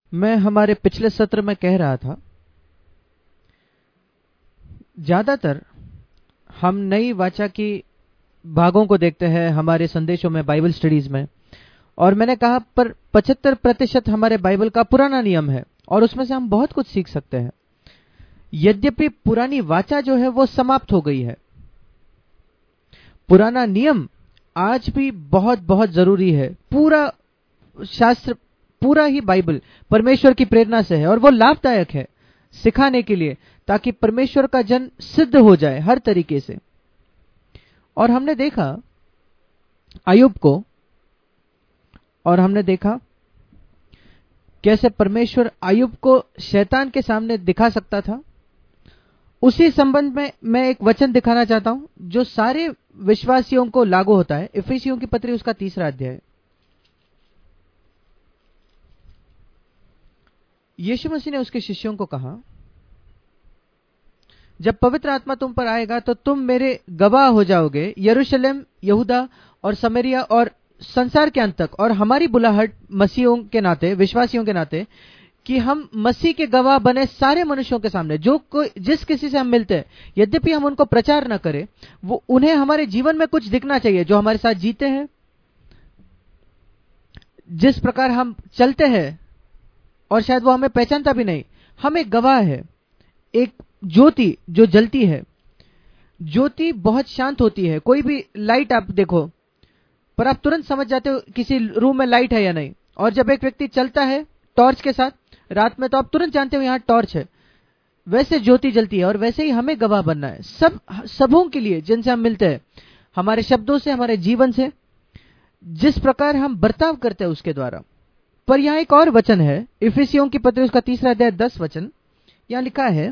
मैं हमारे पिछले सत्र में कह रहा था, ज्यादातर हम नई वाचा की भागों को देखते हैं हमारे संदेशों में, बाइबल स्टडीज में, और मैंने कहा पर 75% हमारे बाइबल का पुराना नियम है और उसमें से हम बहुत कुछ सीख सकते हैं। यद्यपि पुरानी वाचा जो है वो समाप्त हो गई है, पुराना नियम आज भी बहुत बहुत जरूरी है। पूरा शास्त्र, पूरा ही बाइबल परमेश्वर की प्रेरणा से है और वो लाभदायक है सिखाने के लिए, ताकि परमेश्वर का जन सिद्ध हो जाए हर तरीके से। और हमने देखा अय्यूब को, और हमने देखा कैसे परमेश्वर अय्यूब को शैतान के सामने दिखा सकता था। उसी संबंध में मैं एक वचन दिखाना चाहता हूं जो सारे विश्वासियों को लागू होता है। इफिसियों की पत्री उसका 3रा अध्याय। यीशु मसीह ने उसके शिष्यों को कहा, जब पवित्र आत्मा तुम पर आएगा तो तुम मेरे गवाह हो जाओगे यरूशलेम, यहूदा और समरिया और संसार के अंत तक। और हमारी बुलाहट मसीहों के नाते, विश्वासियों के नाते, कि हम मसीह के गवाह बने सारे मनुष्यों के सामने। जो कोई, जिस किसी से हम मिलते हैं, यद्यपि हम उनको प्रचार न करें, वो उन्हें हमारे जीवन में कुछ दिखना चाहिए। जो हमारे साथ जीते हैं, जिस प्रकार हम चलते हैं, और शायद वो हमें पहचानता भी नहीं, हम एक गवाह है, एक ज्योति जो जलती है। ज्योति बहुत शांत होती है। कोई भी लाइट आप देखो, पर आप तुरंत समझ जाते हो किसी रूम में लाइट है या नहीं। और जब एक व्यक्ति चलता है टॉर्च के साथ रात में, तो आप तुरंत जानते हो यहां टॉर्च है। वैसे ज्योति जलती है, और वैसे ही हमें गवाह बनना है सबों के लिए जिनसे हम मिलते हैं, हमारे शब्दों से, हमारे जीवन से, जिस प्रकार हम बर्ताव करते हैं उसके द्वारा। पर यहां एक और वचन है, इफिसियों की पत्री उसका 3रा अध्याय 10 वचन। यहां लिखा है,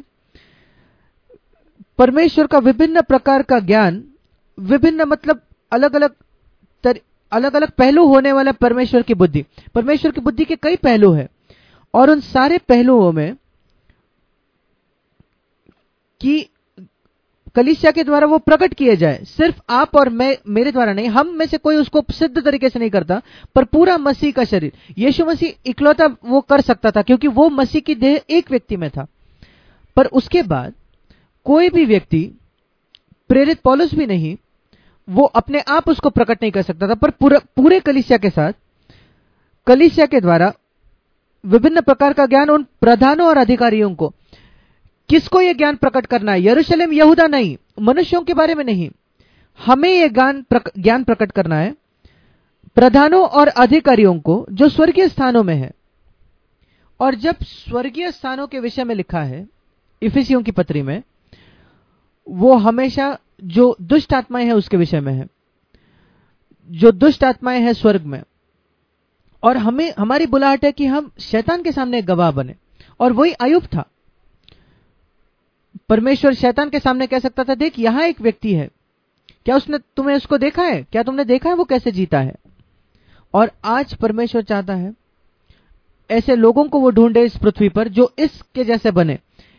परमेश्वर का विभिन्न प्रकार का ज्ञान, विभिन्न मतलब अलग अलग पहलू होने वाला परमेश्वर की बुद्धि। परमेश्वर की बुद्धि के कई पहलू हैं, और उन सारे पहलुओं में कि कलीसिया के द्वारा वो प्रकट किए जाए। सिर्फ आप और मैं, मेरे द्वारा नहीं, हम में से कोई उसको सिद्ध तरीके से नहीं करता, पर पूरा मसीह का शरीर। यीशु मसीह इकलौता वो कर सकता था, क्योंकि वो मसीह की देह एक व्यक्ति में था। पर उसके बाद कोई भी व्यक्ति, प्रेरित पौलुस भी नहीं, वो अपने आप उसको प्रकट नहीं कर सकता था, पर पूरे कलीसिया के साथ, कलीसिया के द्वारा विभिन्न प्रकार का ज्ञान उन प्रधानों और अधिकारियों को। किसको यह ज्ञान प्रकट करना है? यरूशलेम, यहूदा नहीं, मनुष्यों के बारे में नहीं, हमें यह ज्ञान प्रकट करना है प्रधानों और अधिकारियों को जो स्वर्गीय स्थानों में है। और जब स्वर्गीय स्थानों के विषय में लिखा है इफिसियों की पत्री में, वो हमेशा जो दुष्ट आत्माएं हैं उसके विषय में है, जो दुष्ट आत्माएं हैं स्वर्ग में। और हमारी बुलाहट है कि हम शैतान के सामने गवाह बने, और वही अय्यूब था। परमेश्वर शैतान के सामने कह सकता था, देख यहां एक व्यक्ति है, क्या तुम्हें उसको देखा है? क्या तुमने देखा है वो कैसे जीता है? और आज परमेश्वर चाहता है ऐसे लोगों को वो ढूंढे इस पृथ्वी पर जो इसके जैसे बने,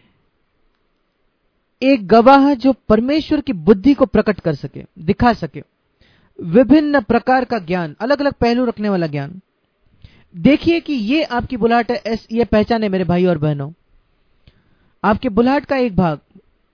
एक गवाह जो परमेश्वर की बुद्धि को प्रकट कर सके, दिखा सके, विभिन्न प्रकार का ज्ञान, अलग अलग पहलू रखने वाला ज्ञान। देखिए कि ये आपकी बुलाहट है, ये पहचान है मेरे भाई और बहनों। आपके बुलाहट का एक भाग,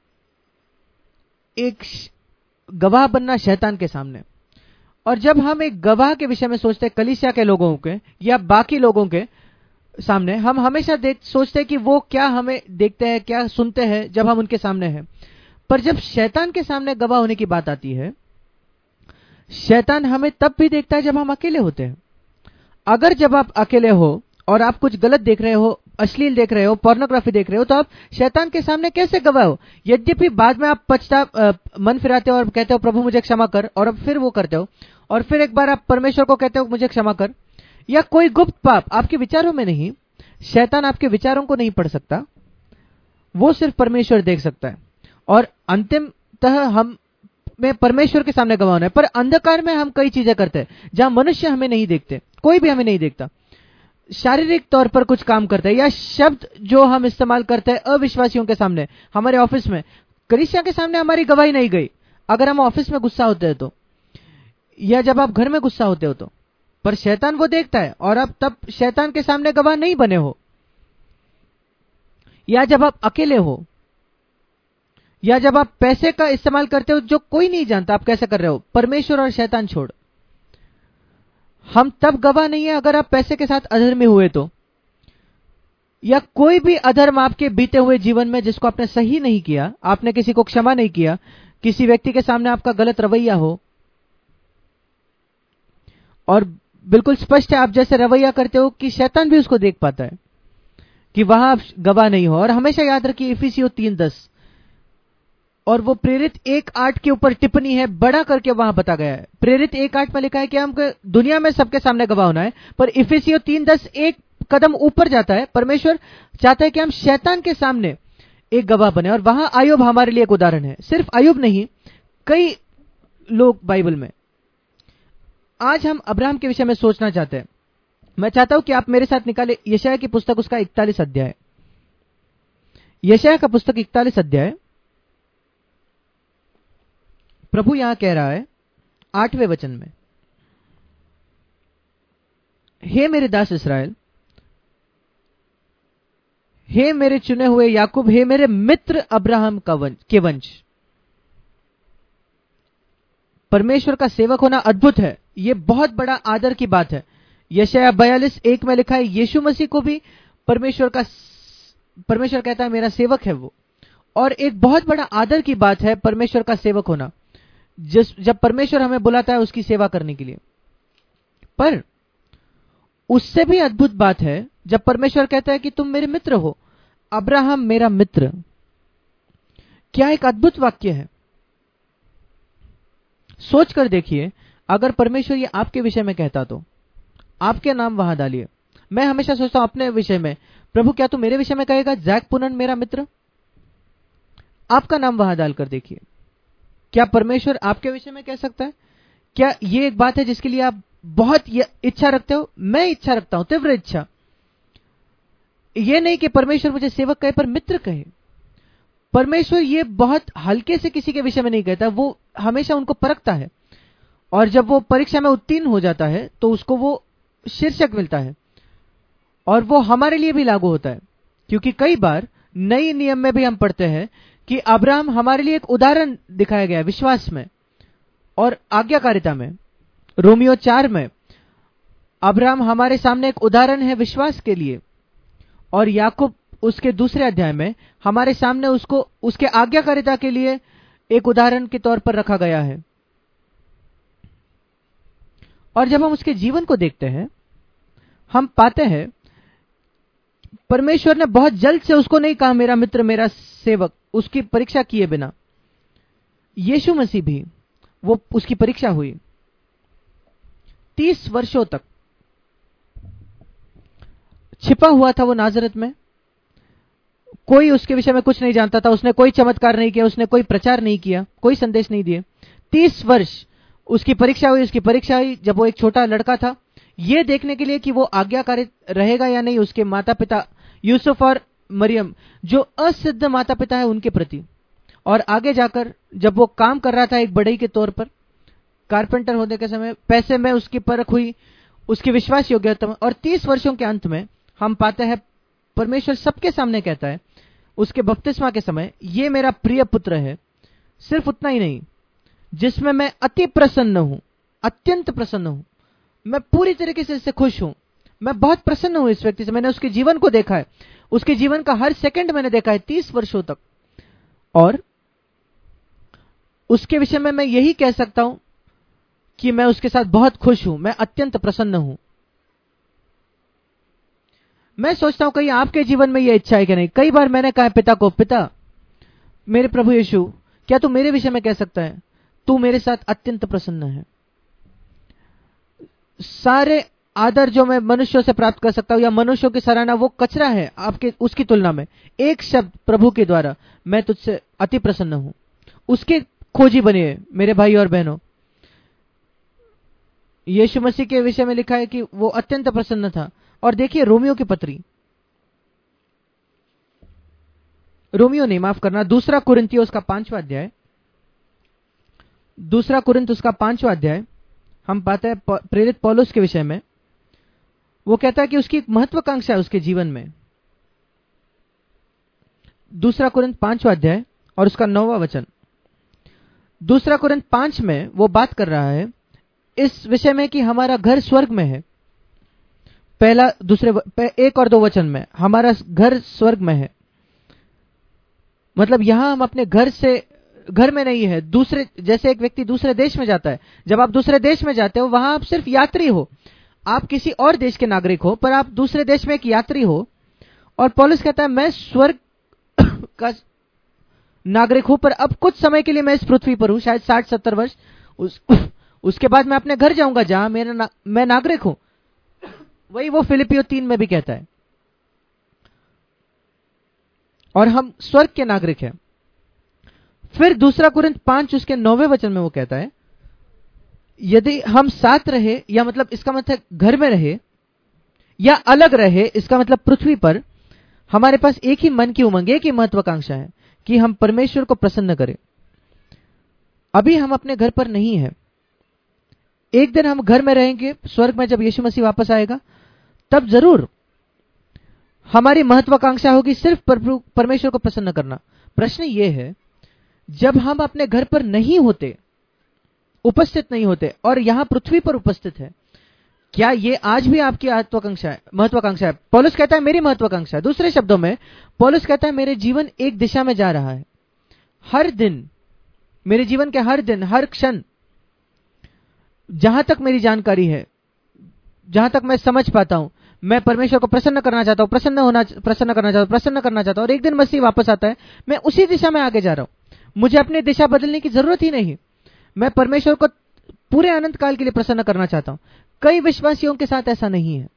एक गवाह बनना शैतान के सामने। और जब हम एक गवाह के विषय में सोचते हैं कलीसिया के लोगों के या बाकी लोगों के सामने, हम हमेशा सोचते हैं कि वो क्या हमें देखते हैं, क्या सुनते हैं जब हम उनके सामने हैं। पर जब शैतान के सामने गवाह होने की बात आती है, शैतान हमें तब भी देखता है जब हम अकेले होते हैं। अगर जब आप अकेले हो और आप कुछ गलत देख रहे हो, अश्लील देख रहे हो, पोर्नोग्राफी देख रहे हो, तो आप शैतान के सामने कैसे गवाह हो? यद्यपि बाद में आप मन फिराते हो और कहते हो प्रभु मुझे क्षमा कर, और अब फिर वो करते हो, और फिर एक बार आप परमेश्वर को कहते हो मुझे क्षमा कर। या कोई गुप्त पाप आपके विचारों में नहीं, शैतान आपके विचारों को नहीं पढ़ सकता, वो सिर्फ परमेश्वर देख सकता है। और अंतिमतः हमें परमेश्वर के सामने गवाह होना है। पर अंधकार में हम कई चीजें करते हैं जहां मनुष्य हमें नहीं देखते, कोई भी हमें नहीं देखता। शारीरिक तौर पर कुछ काम करते हैं, या शब्द जो हम इस्तेमाल करते हैं अविश्वासियों के सामने, हमारे ऑफिस में, कलीसिया के सामने हमारी गवाही नहीं गई। अगर हम ऑफिस में गुस्सा होते हैं तो, या जब आप घर में गुस्सा होते हो तो, पर शैतान वो देखता है, और आप तब शैतान के सामने गवाह नहीं बने हो। या जब आप अकेले हो, या जब आप पैसे का इस्तेमाल करते हो जो कोई नहीं जानता आप कैसे कर रहे हो, परमेश्वर और शैतान छोड़, हम तब गवाह नहीं है अगर आप पैसे के साथ अधर्मी हुए तो, या कोई भी अधर्म आपके बीते हुए जीवन में जिसको आपने सही नहीं किया, आपने किसी को क्षमा नहीं किया, किसी व्यक्ति के सामने आपका गलत रवैया हो, और बिल्कुल स्पष्ट है आप जैसे रवैया करते हो कि शैतान भी उसको देख पाता है कि वहां आप गवाह नहीं हो। और हमेशा याद रखिए इफिसियों 3:10 और वो प्रेरित 1:8 के ऊपर टिप्पणी है, बड़ा करके वहां बता गया है। प्रेरित 1:8 में लिखा है कि हमको दुनिया में सबके सामने गवाह होना है, पर इफिसियों 3:10 एक कदम ऊपर जाता है। परमेश्वर चाहता है कि हम शैतान के सामने एक गवाह बने, और वहां अय्यूब हमारे लिए एक उदाहरण है। सिर्फ अय्यूब नहीं, कई लोग बाइबल में। आज हम अब्राहम के विषय में सोचना चाहते हैं। मैं चाहता हूं कि आप मेरे साथ निकाले यशायाह की पुस्तक, उसका 41 अध्याय, यशायाह का पुस्तक 41 अध्याय। प्रभु यहां कह रहा है 8वें वचन में, हे मेरे दास इस्राएल, हे मेरे चुने हुए याकूब, हे मेरे मित्र अब्राहम के वंश। परमेश्वर का सेवक होना अद्भुत है, यह बहुत बड़ा आदर की बात है। यशायाह 42:1 में लिखा है यीशु मसीह को भी परमेश्वर कहता है मेरा सेवक है वो, और एक बहुत बड़ा आदर की बात है परमेश्वर का सेवक होना, जब परमेश्वर हमें बुलाता है उसकी सेवा करने के लिए। पर उससे भी अद्भुत बात है जब परमेश्वर कहता है कि तुम मेरे मित्र हो, अब्राहम मेरा मित्र। क्या एक अद्भुत वाक्य है। सोच कर देखिए, अगर परमेश्वर ये आपके विषय में कहता तो आपके नाम वहां डालिए। मैं हमेशा सोचता हूं अपने विषय में, प्रभु क्या तू मेरे विषय में कहेगा जैक पुनन मेरा मित्र? आपका नाम वहां डालकर देखिए, क्या परमेश्वर आपके विषय में कह सकता है? क्या ये एक बात है जिसके लिए आप बहुत इच्छा रखते हो? मैं इच्छा रखता हूं, तीव्र इच्छा। ये नहीं कि परमेश्वर मुझे सेवक कहे, पर मित्र कहे। परमेश्वर ये बहुत हल्के से किसी के विषय में नहीं कहता, वो हमेशा उनको परखता है, और जब वो परीक्षा में उत्तीर्ण हो जाता है तो उसको वो शीर्षक मिलता है, और वो हमारे लिए भी लागू होता है। क्योंकि कई बार नई नियम में भी हम पढ़ते हैं कि अब्राहम हमारे लिए एक उदाहरण दिखाया गया विश्वास में और आज्ञाकारिता में। रोमियो 4 में अब्राहम हमारे सामने एक उदाहरण है विश्वास के लिए, और याकूब उसके 2 अध्याय में हमारे सामने उसको उसके आज्ञाकारिता के लिए एक उदाहरण के तौर पर रखा गया है। और जब हम उसके जीवन को देखते हैं, हम पाते हैं परमेश्वर ने बहुत जल्द से उसको नहीं कहा मेरा मित्र मेरा सेवक, उसकी परीक्षा किए बिना। यीशु मसीह भी वो उसकी परीक्षा हुई 30 वर्षों तक छिपा हुआ था वो नाजरत में। कोई उसके विषय में कुछ नहीं जानता था, उसने कोई चमत्कार नहीं किया, उसने कोई प्रचार नहीं किया, कोई संदेश नहीं दिए। 30 वर्ष उसकी परीक्षा हुई। उसकी परीक्षा हुई जब वो एक छोटा लड़का था, ये देखने के लिए कि वो आज्ञाकारी रहेगा या नहीं उसके माता पिता यूसुफ और मरियम, जो असिद्ध माता पिता है उनके प्रति। और आगे जाकर जब वो काम कर रहा था एक बढ़ई के तौर पर, कारपेंटर होने के समय पैसे में उसकी परख हुई, उसकी विश्वास योग्यता में। और 30 वर्षों के अंत में हम पाते हैं परमेश्वर सबके सामने कहता है उसके बपतिस्मा के समय, ये मेरा प्रिय पुत्र है। सिर्फ उतना ही नहीं, जिसमें मैं अति प्रसन्न हूं, अत्यंत प्रसन्न हूं, मैं पूरी तरीके से इससे खुश हूं, मैं बहुत प्रसन्न हूं इस व्यक्ति से। मैंने उसके जीवन को देखा है, उसके जीवन का हर सेकंड मैंने देखा है 30 वर्षों तक, और उसके विषय में मैं यही कह सकता हूं कि मैं उसके साथ बहुत खुश हूं, मैं अत्यंत प्रसन्न हूं। मैं सोचता हूं कहीं आपके जीवन में यह इच्छा है कि नहीं। कई बार मैंने कहा पिता को, पिता मेरे प्रभु यीशु, क्या तू मेरे विषय में कह सकता है तू मेरे साथ अत्यंत प्रसन्न है? सारे आदर जो मैं मनुष्यों से प्राप्त कर सकता हूं या मनुष्यों की सराहना, वो कचरा है आपके उसकी तुलना में। एक शब्द प्रभु के द्वारा, मैं तुझसे अति प्रसन्न हूं, उसके खोजी बनिए मेरे भाई और बहनों। यीशु मसीह के विषय में लिखा है कि वो अत्यंत प्रसन्न था। और देखिए रोमियो की पत्री, रोमियो नहीं माफ करना, 2 कुरिन्थियों उसका 5वां अध्याय, 2 कुरिन्थ उसका 5वां अध्याय, हम पाते हैं प्रेरित पौलुस के विषय में। वो कहता है कि उसकी एक महत्वाकांक्षा है उसके जीवन में। 2 कुरिन्थ 5वां अध्याय और उसका 9वां वचन। 2 कुरिन्थ 5 में वो बात कर रहा है इस विषय में कि हमारा घर स्वर्ग में है। पहला दूसरे 1 और 2 वचन में हमारा घर स्वर्ग में है, मतलब यहां हम अपने घर में नहीं है। दूसरे, जैसे एक व्यक्ति दूसरे देश में जाता है, जब आप दूसरे देश में जाते हो वहां आप सिर्फ यात्री हो, आप किसी और देश के नागरिक हो, पर आप दूसरे देश में एक यात्री हो। और पौलुस कहता है मैं स्वर्ग का नागरिक हूं, पर अब कुछ समय के लिए मैं इस पृथ्वी पर हूं, शायद 60-70 वर्ष। उसके बाद मैं अपने घर जाऊंगा जहां मैं नागरिक हूं। वही वो फिलिपियो 3 में भी कहता है। और हम स्वर्ग के नागरिक हैं। फिर 2 कुरिन्थ 5 उसके 9वें वचन में वो कहता है यदि हम साथ रहे, या मतलब इसका मतलब घर में रहे या अलग रहे, इसका मतलब पृथ्वी पर हमारे पास एक ही मन की उमंग, एक ही महत्वाकांक्षा है कि हम परमेश्वर को प्रसन्न करें। अभी हम अपने घर पर नहीं है, एक दिन हम घर में रहेंगे स्वर्ग में, जब यीशु मसीह वापस आएगा तब जरूर हमारी महत्वाकांक्षा होगी सिर्फ परमेश्वर को प्रसन्न करना। प्रश्न ये है, जब हम अपने घर पर नहीं होते, उपस्थित नहीं होते और यहां पृथ्वी पर उपस्थित है, क्या ये आज भी आपकी महत्वाकांक्षा है? पौलुस कहता है मेरी महत्वाकांक्षा है। दूसरे शब्दों में पौलुस कहता है मेरे जीवन एक दिशा में जा रहा है। हर दिन, मेरे जीवन के हर दिन, हर क्षण, जहां तक मेरी जानकारी है, जहां तक मैं समझ पाता हूं, मैं परमेश्वर को प्रसन्न करना चाहता हूं, प्रसन्न करना चाहता हूं। और एक दिन मसीह वापस आता है, मैं उसी दिशा में आगे जा रहा हूं। मुझे अपनी दिशा बदलने की जरूरत ही नहीं। मैं परमेश्वर को पूरे अनंत काल के लिए प्रसन्न करना चाहता हूं। कई विश्वासियों के साथ ऐसा नहीं है,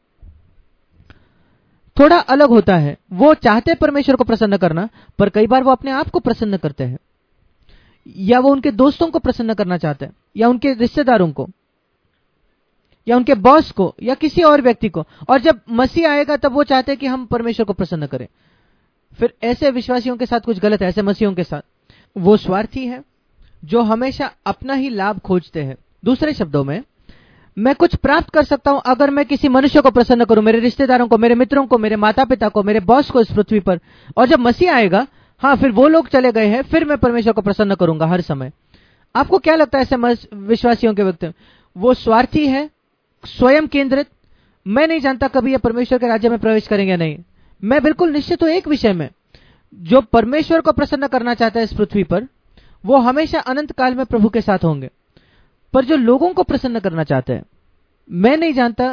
थोड़ा अलग होता है। वो चाहते हैं परमेश्वर को प्रसन्न करना, पर कई बार वो अपने आप को प्रसन्न करते हैं, या वो उनके दोस्तों को प्रसन्न करना चाहते हैं, या उनके रिश्तेदारों को, या उनके बॉस को, या किसी और व्यक्ति को। और जब मसीह आएगा तब वो चाहते हैं कि हम परमेश्वर को प्रसन्न करें। फिर ऐसे विश्वासियों के साथ कुछ गलत है, ऐसे मसीहों के साथ। वो स्वार्थी है जो हमेशा अपना ही लाभ खोजते हैं। दूसरे शब्दों में, मैं कुछ प्राप्त कर सकता हूं अगर मैं किसी मनुष्य को प्रसन्न करूं, मेरे रिश्तेदारों को, मेरे मित्रों को, मेरे माता पिता को, मेरे बॉस को इस पृथ्वी पर। और जब मसीह आएगा, हाँ, फिर वो लोग चले गए हैं, फिर मैं परमेश्वर को प्रसन्न करूंगा हर समय। आपको क्या लगता है ऐसे विश्वासियों के व्यक्ति? वो स्वार्थी है, स्वयं केंद्रित। मैं नहीं जानता कभी ये परमेश्वर के राज्य में प्रवेश करेंगे या नहीं। मैं बिल्कुल निश्चित हूं एक विषय में, जो परमेश्वर को प्रसन्न करना चाहता है इस पृथ्वी पर, वो हमेशा अनंत काल में प्रभु के साथ होंगे। पर जो लोगों को प्रसन्न करना चाहते हैं, मैं नहीं जानता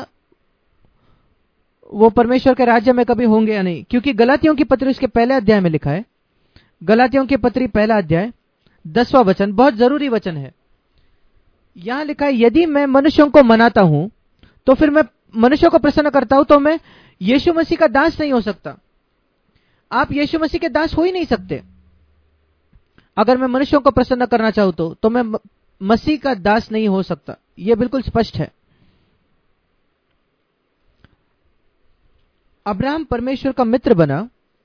वो परमेश्वर के राज्य में कभी होंगे या नहीं। क्योंकि गलातियों की पत्री उसके पहले अध्याय में लिखा है, गलातियों की पत्री पहला अध्याय 10वां वचन, बहुत जरूरी वचन है। यहां लिखा है, यदि मैं मनुष्यों को मनाता हूं तो फिर मैं मनुष्यों को प्रसन्न करता हूं, तो मैं यीशु मसीह का दास नहीं हो सकता। आप यीशु मसीह के दास हो ही नहीं सकते। अगर मैं मनुष्यों को प्रसन्न करना चाहूं तो मैं मसीह का दास नहीं हो सकता। यह बिल्कुल स्पष्ट है। अब्राहम परमेश्वर का मित्र बना,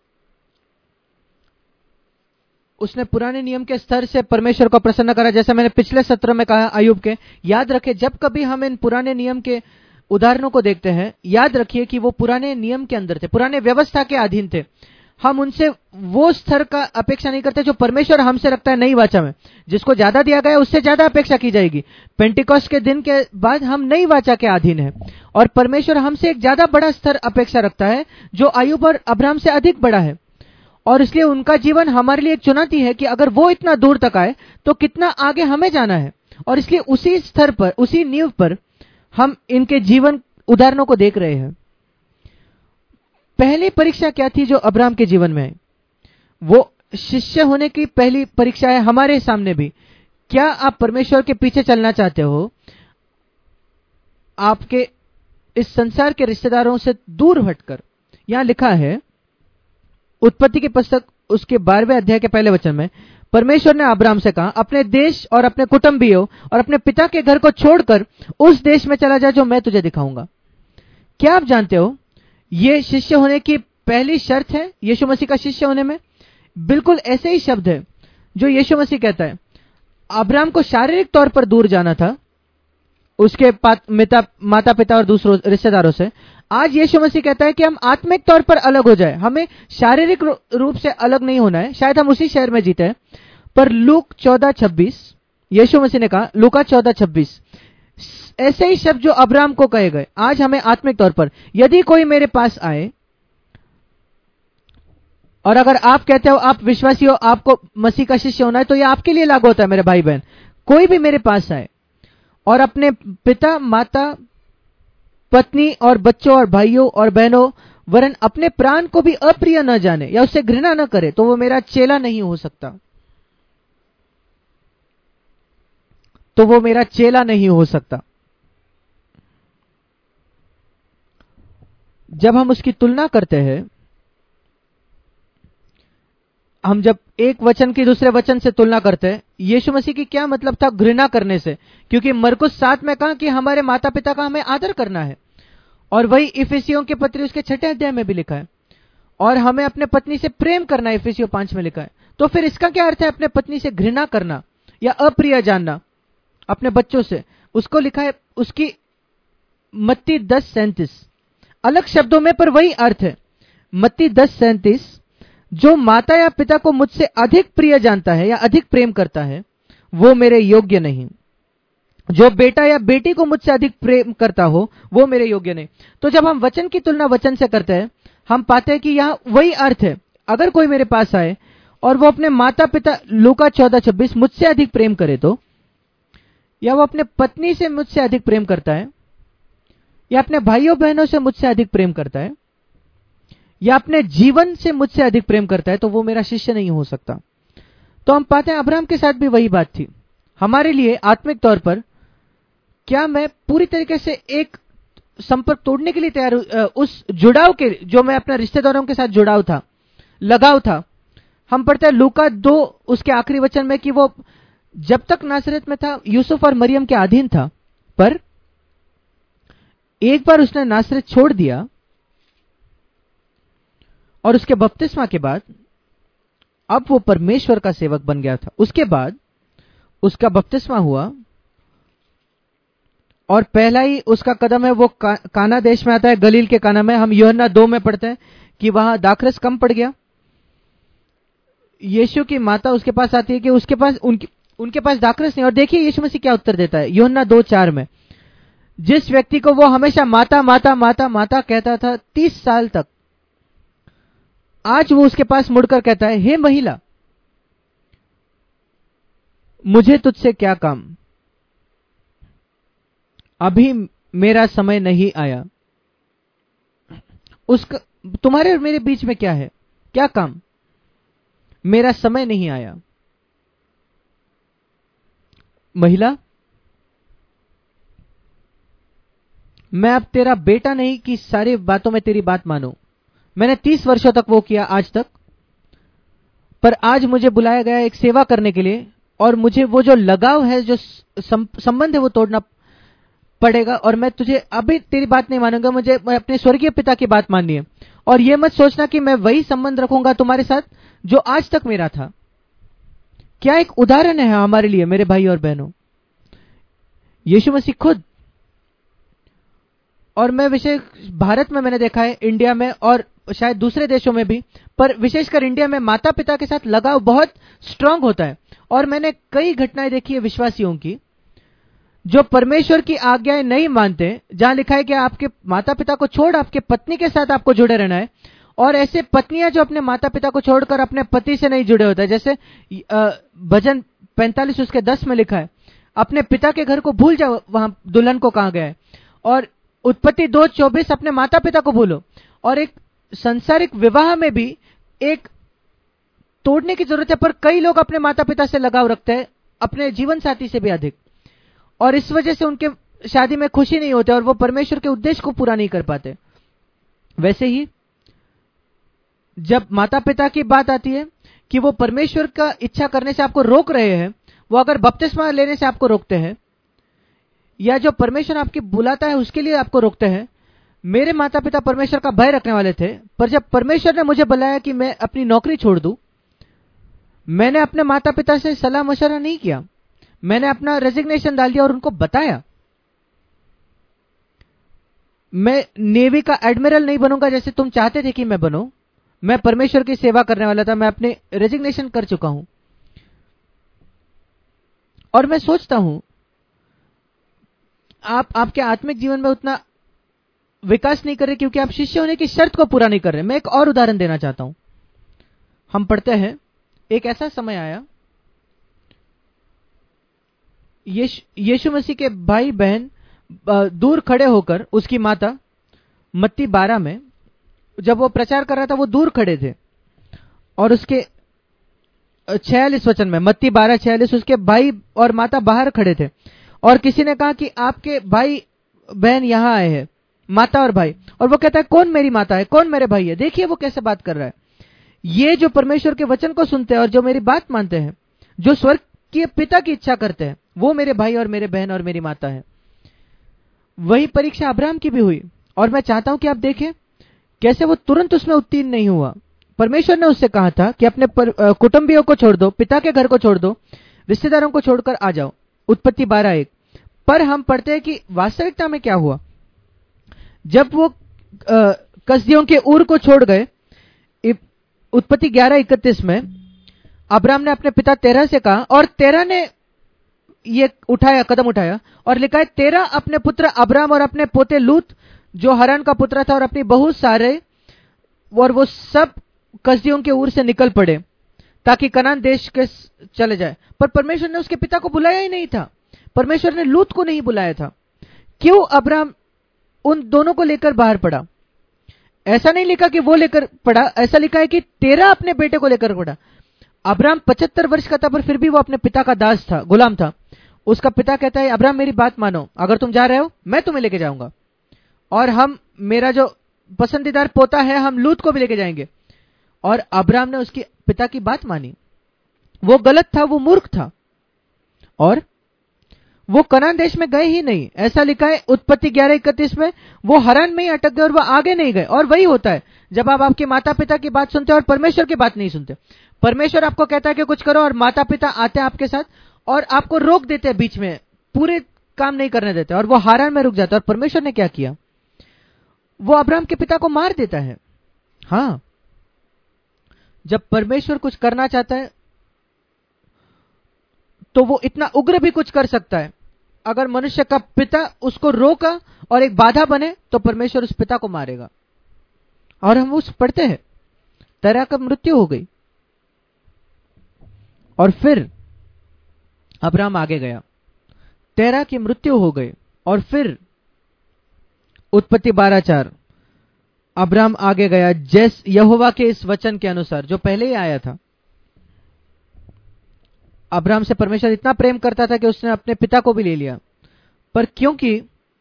उसने पुराने नियम के स्तर से परमेश्वर को प्रसन्न करा। जैसा मैंने पिछले सत्र में कहा अय्यूब के, याद रखें जब कभी हम इन पुराने नियम के उदाहरणों को देखते हैं, याद रखिए कि वो पुराने नियम के अंदर थे, पुराने व्यवस्था के अधीन थे। हम उनसे वो स्तर का अपेक्षा नहीं करते जो परमेश्वर हमसे रखता है नई वाचा में। जिसको ज्यादा दिया गया उससे ज्यादा अपेक्षा की जाएगी। पेंटिकॉस्ट के दिन के बाद हम नई वाचा के अधीन है, और परमेश्वर हमसे एक ज्यादा बड़ा स्तर अपेक्षा रखता है जो अय्यूब और अब्राहम से अधिक बड़ा है। और इसलिए उनका जीवन हमारे लिए एक चुनौती है कि अगर वो इतना दूर तक आए तो कितना आगे हमें जाना है। और इसलिए उसी स्तर पर, उसी नींव पर हम इनके जीवन उदाहरणों को देख रहे हैं। पहली परीक्षा क्या थी जो अब्राहम के जीवन में है? वो शिष्य होने की पहली परीक्षा है हमारे सामने भी। क्या आप परमेश्वर के पीछे चलना चाहते हो? आपके इस संसार के रिश्तेदारों से दूर हटकर। यहां लिखा है उत्पत्ति की पुस्तक उसके 12वें अध्याय के पहले वचन में, परमेश्वर ने अब्राहम से कहा, अपने देश और अपने कुटुंबियों और अपने पिता के घर को छोड़कर उस देश में चला जा जो मैं तुझे दिखाऊंगा। क्या आप जानते हो ये शिष्य होने की पहली शर्त है यीशु मसीह का शिष्य होने में? बिल्कुल ऐसे ही शब्द है जो यीशु मसीह कहता है। अब्राहम को शारीरिक तौर पर दूर जाना था, उसके माता पिता और दूसरों रिश्तेदारों से। आज यीशु मसीह कहता है कि हम आत्मिक तौर पर अलग हो जाए, हमें शारीरिक रूप से अलग नहीं होना है। शायद हम उसी शहर में जीते हैं, पर लूक 14:26 यीशु मसीह ने कहा, लूका 14:26 ऐसे ही शब्द जो अब्राहम को कहे गए आज हमें आत्मिक तौर पर, यदि कोई मेरे पास आए, और अगर आप कहते हो आप विश्वासी हो, आपको मसीह का शिष्य होना है, तो ये आपके लिए लागू होता है मेरे भाई बहन। कोई भी मेरे पास आए और अपने पिता माता पत्नी और बच्चों और भाइयों और बहनों वरन अपने प्राण को भी अप्रिय न जाने या उससे घृणा न करे, तो वो मेरा चेला नहीं हो सकता। तो वो मेरा चेला नहीं हो सकता। जब हम उसकी तुलना करते हैं, हम जब एक वचन की दूसरे वचन से तुलना करते हैं, यीशु मसीह की क्या मतलब था घृणा करने से? क्योंकि मरकुस 7 में कहा कि हमारे माता पिता का हमें आदर करना है, और वही इफिसियों के पत्री उसके 6 अध्याय में भी लिखा है, और हमें अपने पत्नी से प्रेम करना है, इफिसियों 5 में लिखा है। तो फिर इसका क्या अर्थ है अपने पत्नी से घृणा करना या अप्रिय जानना? अपने बच्चों से, उसको लिखा है उसकी मत्ती 10:37 अलग शब्दों में, पर वही अर्थ है। मत्ती 10:37 जो माता या पिता को मुझसे अधिक प्रिय जानता है या अधिक प्रेम करता है, वो मेरे योग्य नहीं। जो बेटा या बेटी को मुझसे अधिक प्रेम करता हो, वो मेरे योग्य नहीं। तो जब हम वचन की तुलना वचन से करते हैं, हम पाते हैं कि यहां वही अर्थ है। अगर कोई मेरे पास आए और वो अपने माता पिता, लूका 14:26 मुझसे अधिक प्रेम करे, तो या वो अपने पत्नी से मुझसे अधिक प्रेम करता है, या अपने भाइयों बहनों से मुझसे अधिक प्रेम करता है, या अपने जीवन से मुझसे अधिक प्रेम करता है, तो वो मेरा शिष्य नहीं हो सकता। तो हम पाते हैं अब्राहम के साथ भी वही बात थी। हमारे लिए आत्मिक तौर पर क्या मैं पूरी तरीके से एक संपर्क तोड़ने के लिए तैयार हूं? उस जुड़ाव के, जो मैं अपने रिश्तेदारों के साथ जुड़ाव था, लगाव था। हम पढ़ते हैं लूका 2 उसके आखिरी वचन में कि वो जब तक नासरत में था यूसुफ और मरियम के अधीन था, पर एक बार उसने नासरत छोड़ दिया और उसके बपतिस्मा के बाद अब वो परमेश्वर का सेवक बन गया था। उसके बाद उसका बपतिस्मा हुआ और पहला ही उसका कदम है वो काना देश में आता है, गलील के काना में। हम यूहन्ना 2 में पढ़ते हैं कि वहां दाखरस कम पड़ गया। यीशु की माता उसके पास आती है कि उसके पास उनके पास दाखरस नहीं, और देखिए यीशु मसीह क्या उत्तर देता है यूहन्ना 2:4 में। जिस व्यक्ति को वो हमेशा माता माता माता माता कहता था 30 साल तक, आज वो उसके पास मुड़कर कहता है, हे महिला, मुझे तुझसे क्या काम, अभी मेरा समय नहीं आया। उसका तुम्हारे और मेरे बीच में क्या है, क्या काम? मेरा समय नहीं आया। महिला, मैं अब तेरा बेटा नहीं कि सारी बातों में तेरी बात मानूं। मैंने 30 वर्षों तक वो किया आज तक, पर आज मुझे बुलाया गया एक सेवा करने के लिए, और मुझे वो जो लगाव है, जो संबंध है, वो तोड़ना पड़ेगा। और मैं तुझे अभी तेरी बात नहीं मानूंगा, मुझे अपने स्वर्गीय पिता की बात माननी है। और ये मत सोचना कि मैं वही संबंध रखूंगा तुम्हारे साथ जो आज तक मेरा था। क्या एक उदाहरण है हमारे लिए मेरे भाई और बहनों, यीशु मसीह खुद। और मैं विशेष भारत में मैंने देखा है, इंडिया में और शायद दूसरे देशों में भी, पर विशेषकर इंडिया में माता पिता के साथ लगाव बहुत स्ट्रांग होता है। और मैंने कई घटनाएं देखी है विश्वासियों की जो परमेश्वर की आज्ञाएं नहीं मानते, जहां लिखा है कि आपके माता पिता को छोड़ आपके पत्नी के साथ आपको जुड़े रहना है। और ऐसे पत्नियां जो अपने माता पिता को छोड़कर अपने पति से नहीं जुड़े होते हैं, जैसे भजन 45 उसके 10 में लिखा है, अपने पिता के घर को भूल जाओ, वहां दुल्हन को कहा गया है। और उत्पत्ति 2:24 अपने माता पिता को भूलो। और एक संसारिक विवाह में भी एक तोड़ने की जरूरत है, पर कई लोग अपने माता पिता से लगाव रखते हैं अपने जीवन साथी से भी अधिक, और इस वजह से उनके शादी में खुशी नहीं होते और वो परमेश्वर के उद्देश्य को पूरा नहीं कर पाते। वैसे ही जब माता पिता की बात आती है कि वो परमेश्वर का इच्छा करने से आपको रोक रहे हैं, वो अगर बपतिस्मा लेने से आपको रोकते हैं, या जो परमेश्वर आपकी बुलाता है उसके लिए आपको रोकते हैं। मेरे माता पिता परमेश्वर का भय रखने वाले थे, पर जब परमेश्वर ने मुझे बुलाया कि मैं अपनी नौकरी छोड़ दूं, मैंने अपने माता पिता से सलाह मशवरा नहीं किया, मैंने अपना रेजिग्नेशन डाल दिया और उनको बताया मैं नेवी का एडमिरल नहीं बनूंगा जैसे तुम चाहते थे कि मैं बनूं। मैं परमेश्वर की सेवा करने वाला था, मैं अपने रेजिग्नेशन कर चुका हूं। और मैं सोचता हूं आप आपके आत्मिक जीवन में उतना विकास नहीं कर रहे क्योंकि आप शिष्य होने की शर्त को पूरा नहीं कर रहे। मैं एक और उदाहरण देना चाहता हूं। हम पढ़ते हैं, एक ऐसा समय आया, यीशु मसीह के भाई बहन दूर खड़े होकर, उसकी माता, मत्ती 12 में जब वो प्रचार कर रहा था वो दूर खड़े थे, और उसके 46 वचन में, मत्ती 12:46, उसके भाई और माता बाहर खड़े थे और किसी ने कहा कि आपके भाई बहन यहां आए हैं, माता और भाई। और वो कहता है कौन मेरी माता है, कौन मेरे भाई है। देखिए वो कैसे बात कर रहा है। ये जो परमेश्वर के वचन को सुनते हैं और जो मेरी बात मानते हैं, जो स्वर्ग के पिता की इच्छा करते हैं, वो मेरे भाई और मेरे बहन और मेरी माता है। वही परीक्षा अब्राहम की भी हुई, और मैं चाहता हूं कि आप देखें कैसे वो तुरंत उसमें उत्तीर्ण नहीं हुआ। परमेश्वर ने उससे कहा था कि अपने कुटुंबियों को छोड़ दो, पिता के घर को छोड़ दो, रिश्तेदारों को छोड़कर आ जाओ। उत्पत्ति 12:1। पर हम पढ़ते हैं कि वास्तविकता में क्या हुआ। जब वो कसदियों के ऊर को छोड़ गए, उत्पत्ति 11:31 में अब्राहम ने अपने पिता तेरह से कहा, और तेरह ने ये कदम उठाया और लिखा है, तेरह अपने पुत्र अब्राहम और अपने पोते लूत जो हरान का पुत्र था और अपनी बहुत सारे, और वो सब कसदियों के ऊर से निकल पड़े ताकि कनान देश के चले जाए। पर परमेश्वर ने उसके पिता को बुलाया ही नहीं था। परमेश्वर ने लूत को नहीं बुलाया था। क्यों अब्राहम उन दोनों को लेकर बाहर पड़ा? ऐसा नहीं लिखा कि वो लेकर पड़ा, ऐसा लिखा है कि तेरह अपने बेटे को लेकर पड़ा। अब्राहम 75 वर्ष का था, पर फिर भी वो अपने पिता का दास था, गुलाम था। उसका पिता कहता है, अब्राहम मेरी बात मानो, अगर तुम जा रहे हो मैं तुम्हें लेके जाऊंगा, और हम, मेरा जो पसंदीदार पोता है, हम लूत को भी लेके जाएंगे। और अब्राहम ने उसकी पिता की बात मानी। वो गलत था, वो मूर्ख था, और वो कनान देश में गए ही नहीं। ऐसा लिखा है उत्पत्ति 11:31 में, वो हरान में ही अटक गए और वो आगे नहीं गए। और वही होता है जब आप आपके माता पिता की बात सुनते हैं और परमेश्वर की बात नहीं सुनते। परमेश्वर आपको कहता है कि कुछ करो, और माता पिता आते हैं आपके साथ और आपको रोक देते हैं बीच में, पूरे काम नहीं करने देते, और वो हारान में रुक जाता है। और परमेश्वर ने क्या किया, वो अब्राहम के पिता को मार देता है। हां, जब परमेश्वर कुछ करना चाहता है तो वो इतना उग्र भी कुछ कर सकता है। अगर मनुष्य का पिता उसको रोका और एक बाधा बने तो परमेश्वर उस पिता को मारेगा। और हम उस पढ़ते हैं, तेरह का मृत्यु हो गई और फिर अब्राहम आगे गया, तेरह की मृत्यु हो गई, और फिर उत्पत्ति 12:4, अब्राहम आगे गया जैसे यहोवा के इस वचन के अनुसार जो पहले ही आया था। अब्राहम से परमेश्वर इतना प्रेम करता था कि उसने अपने पिता को भी ले लिया, पर क्योंकि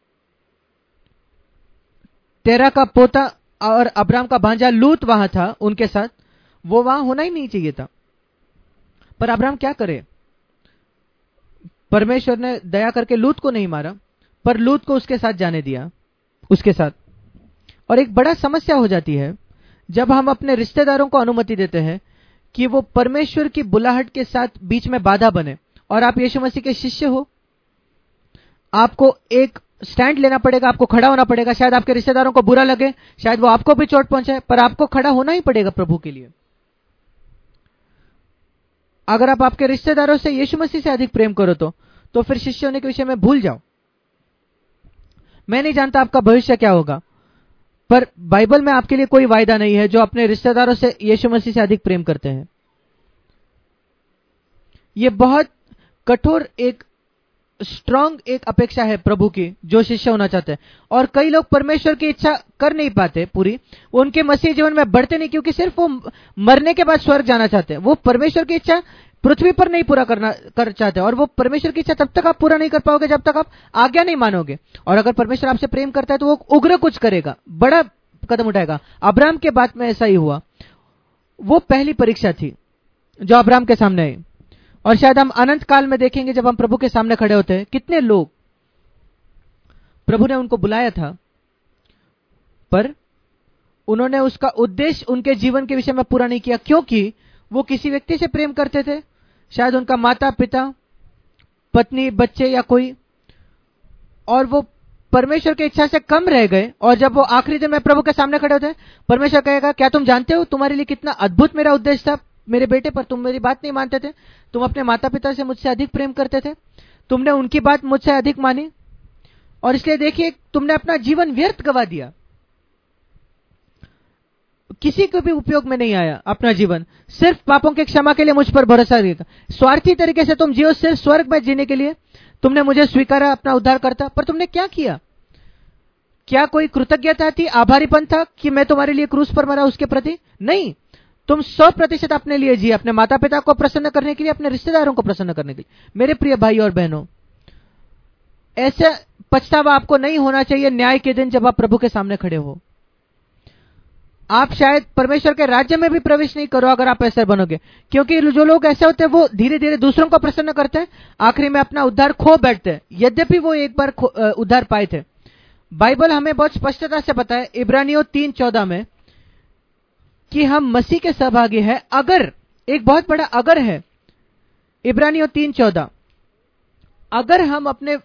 तेरह का पोता और अब्राहम का भांजा लूत वहां था उनके साथ, वो वहां होना ही नहीं चाहिए था। पर अब्राहम क्या करे, परमेश्वर ने दया करके लूत को नहीं मारा, पर लूत को उसके साथ जाने दिया, उसके साथ। और एक बड़ा समस्या हो जाती है जब हम अपने रिश्तेदारों को अनुमति देते हैं कि वो परमेश्वर की बुलाहट के साथ बीच में बाधा बने। और आप यीशु मसीह के शिष्य हो, आपको एक स्टैंड लेना पड़ेगा, आपको खड़ा होना पड़ेगा। शायद आपके रिश्तेदारों को बुरा लगे, शायद वो आपको भी चोट पहुंचाए, पर आपको खड़ा होना ही पड़ेगा प्रभु के लिए। अगर आप आपके रिश्तेदारों से यीशु मसीह से अधिक प्रेम करो तो फिर शिष्य होने के विषय में भूल जाओ। मैं नहीं जानता आपका भविष्य क्या होगा, पर बाइबल में आपके लिए कोई वायदा नहीं है जो अपने रिश्तेदारों से यीशु मसीह से अधिक प्रेम करते हैं। यह बहुत कठोर, एक स्ट्रांग एक अपेक्षा है प्रभु की जो शिष्य होना चाहते हैं। और कई लोग परमेश्वर की इच्छा कर नहीं पाते पूरी, वो उनके मसीह जीवन में बढ़ते नहीं, क्योंकि सिर्फ वो मरने के बाद स्वर्ग जाना चाहते हैं। वो परमेश्वर की इच्छा पृथ्वी पर नहीं पूरा कर चाहते, और वो परमेश्वर की इच्छा तब तक आप पूरा नहीं कर पाओगे जब तक आप आज्ञा नहीं मानोगे। और अगर परमेश्वर आपसे प्रेम करता है तो वो उग्र कुछ करेगा, बड़ा कदम उठाएगा। अब्राहम के बात में ऐसा ही हुआ। वो पहली परीक्षा थी जो अब्राहम के सामने आई, और शायद हम अनंत काल में देखेंगे जब हम प्रभु के सामने खड़े होते हैं, कितने लोग प्रभु ने उनको बुलाया था, पर उन्होंने उसका उद्देश्य उनके जीवन के विषय में पूरा नहीं किया, क्योंकि वो किसी व्यक्ति से प्रेम करते थे, शायद उनका माता पिता, पत्नी, बच्चे या कोई, और वो परमेश्वर की इच्छा से कम रह गए और जब वो आखिरी दिन में प्रभु के सामने खड़े होते हैं, परमेश्वर कहेगा, क्या तुम जानते हो तुम्हारे लिए कितना अद्भुत मेरा उद्देश्य था मेरे बेटे, पर तुम मेरी बात नहीं मानते थे, तुम अपने माता पिता से मुझसे अधिक प्रेम करते थे, तुमने उनकी बात मुझसे अधिक मानी, और इसलिए देखिए तुमने अपना जीवन व्यर्थ गवा दिया, किसी को भी उपयोग में नहीं आया अपना जीवन, सिर्फ पापों के क्षमा के लिए मुझ पर भरोसा रखा, स्वार्थी तरीके से तुम जियो, सिर्फ स्वर्ग में जीने के लिए तुमने मुझे स्वीकारा अपना उद्धार करता, पर तुमने क्या किया? क्या कोई कृतज्ञता थी, आभारीपन था कि मैं तुम्हारे लिए क्रूस पर मरा उसके प्रति? नहीं, तुम 100% अपने लिए जिए, अपने माता पिता को प्रसन्न करने के लिए, अपने रिश्तेदारों को प्रसन्न करने के लिए। मेरे प्रिय भाई और बहनों, ऐसा पछतावा आपको नहीं होना चाहिए न्याय के दिन जब आप प्रभु के सामने खड़े हो। आप शायद परमेश्वर के राज्य में भी प्रवेश नहीं करो अगर आप ऐसे बनोगे, क्योंकि जो लोग ऐसे होते हैं वो धीरे धीरे दूसरों को प्रसन्न करते हैं, आखिरी में अपना उद्धार खो बैठते हैं, यद्यपि वो एक बार उद्धार पाए थे। बाइबल हमें बहुत स्पष्टता से पता है इब्रानियों 3:14 में कि हम मसीह के सहभागी हैं, अगर, एक बहुत बड़ा अगर है, इब्रानियों 3:14, अगर हम अपने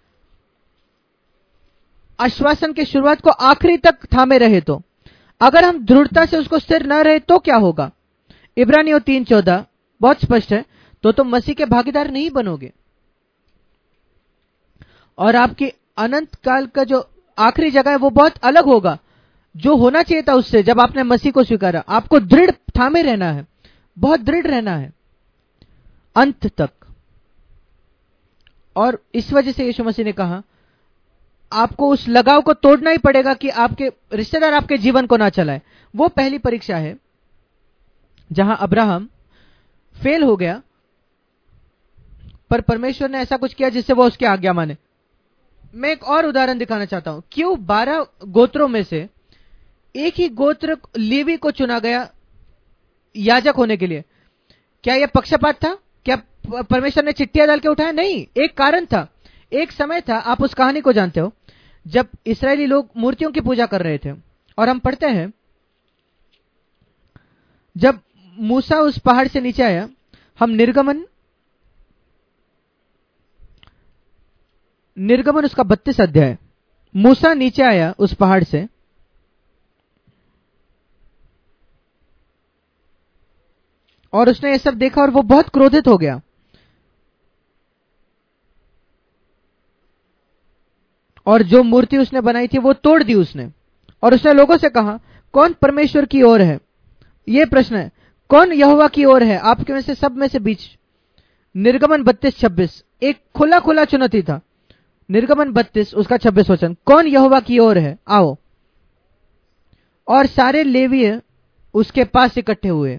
आश्वासन की शुरुआत को आखिरी तक थामे रहे तो, अगर हम दृढ़ता से उसको स्थिर न रहे तो क्या होगा? इब्रानियों 3:14 बहुत स्पष्ट है, तो तुम मसीह के भागीदार नहीं बनोगे और आपकी अनंत काल का जो आखिरी जगह है वो बहुत अलग होगा जो होना चाहिए था उससे, जब आपने मसीह को स्वीकारा। आपको दृढ़ थामे रहना है, बहुत दृढ़ रहना है अंत तक। और इस वजह से यीशु मसीह ने कहा आपको उस लगाव को तोड़ना ही पड़ेगा कि आपके रिश्तेदार आपके जीवन को ना चलाए। वो पहली परीक्षा है जहां अब्राहम फेल हो गया, पर परमेश्वर ने ऐसा कुछ किया जिससे वो उसकी आज्ञा माने। मैं एक और उदाहरण दिखाना चाहता हूं, क्यों 12 गोत्रों में से एक ही गोत्र लेवी को चुना गया याजक होने के लिए? क्या यह पक्षपात था? क्या परमेश्वर ने चिट्ठियां डाल के उठाया? नहीं, एक कारण था, एक समय था, आप उस कहानी को जानते हो, जब इस्राएली लोग मूर्तियों की पूजा कर रहे थे। और हम पढ़ते हैं जब मूसा उस पहाड़ से नीचे आया, हम निर्गमन उसका 32 अध्याय, मूसा नीचे आया उस पहाड़ से और उसने ये सब देखा और वो बहुत क्रोधित हो गया और जो मूर्ति उसने बनाई थी वो तोड़ दी उसने। और उसने लोगों से कहा कौन परमेश्वर की ओर है? ये प्रश्न है, कौन यहोवा की ओर है आपके में से सब में से बीच? निर्गमन 32:26 एक खुला खुला चुनौती था। निर्गमन 32 उसका 26 वचन, कौन यहोवा की ओर है आओ। और सारे लेवीय उसके पास इकट्ठे हुए।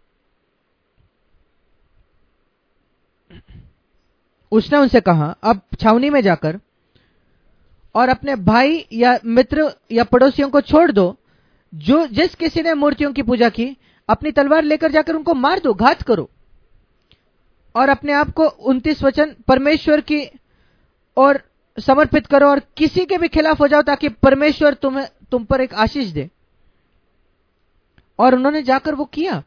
उसने उनसे कहा अब छावनी में जाकर और अपने भाई या मित्र या पड़ोसियों को छोड़ दो, जो जिस किसी ने मूर्तियों की पूजा की अपनी तलवार लेकर जाकर उनको मार दो, घात करो और अपने आप को 29 वचन परमेश्वर की ओर समर्पित करो और किसी के भी खिलाफ हो जाओ ताकि परमेश्वर तुम पर एक आशीष दे। और उन्होंने जाकर वो किया।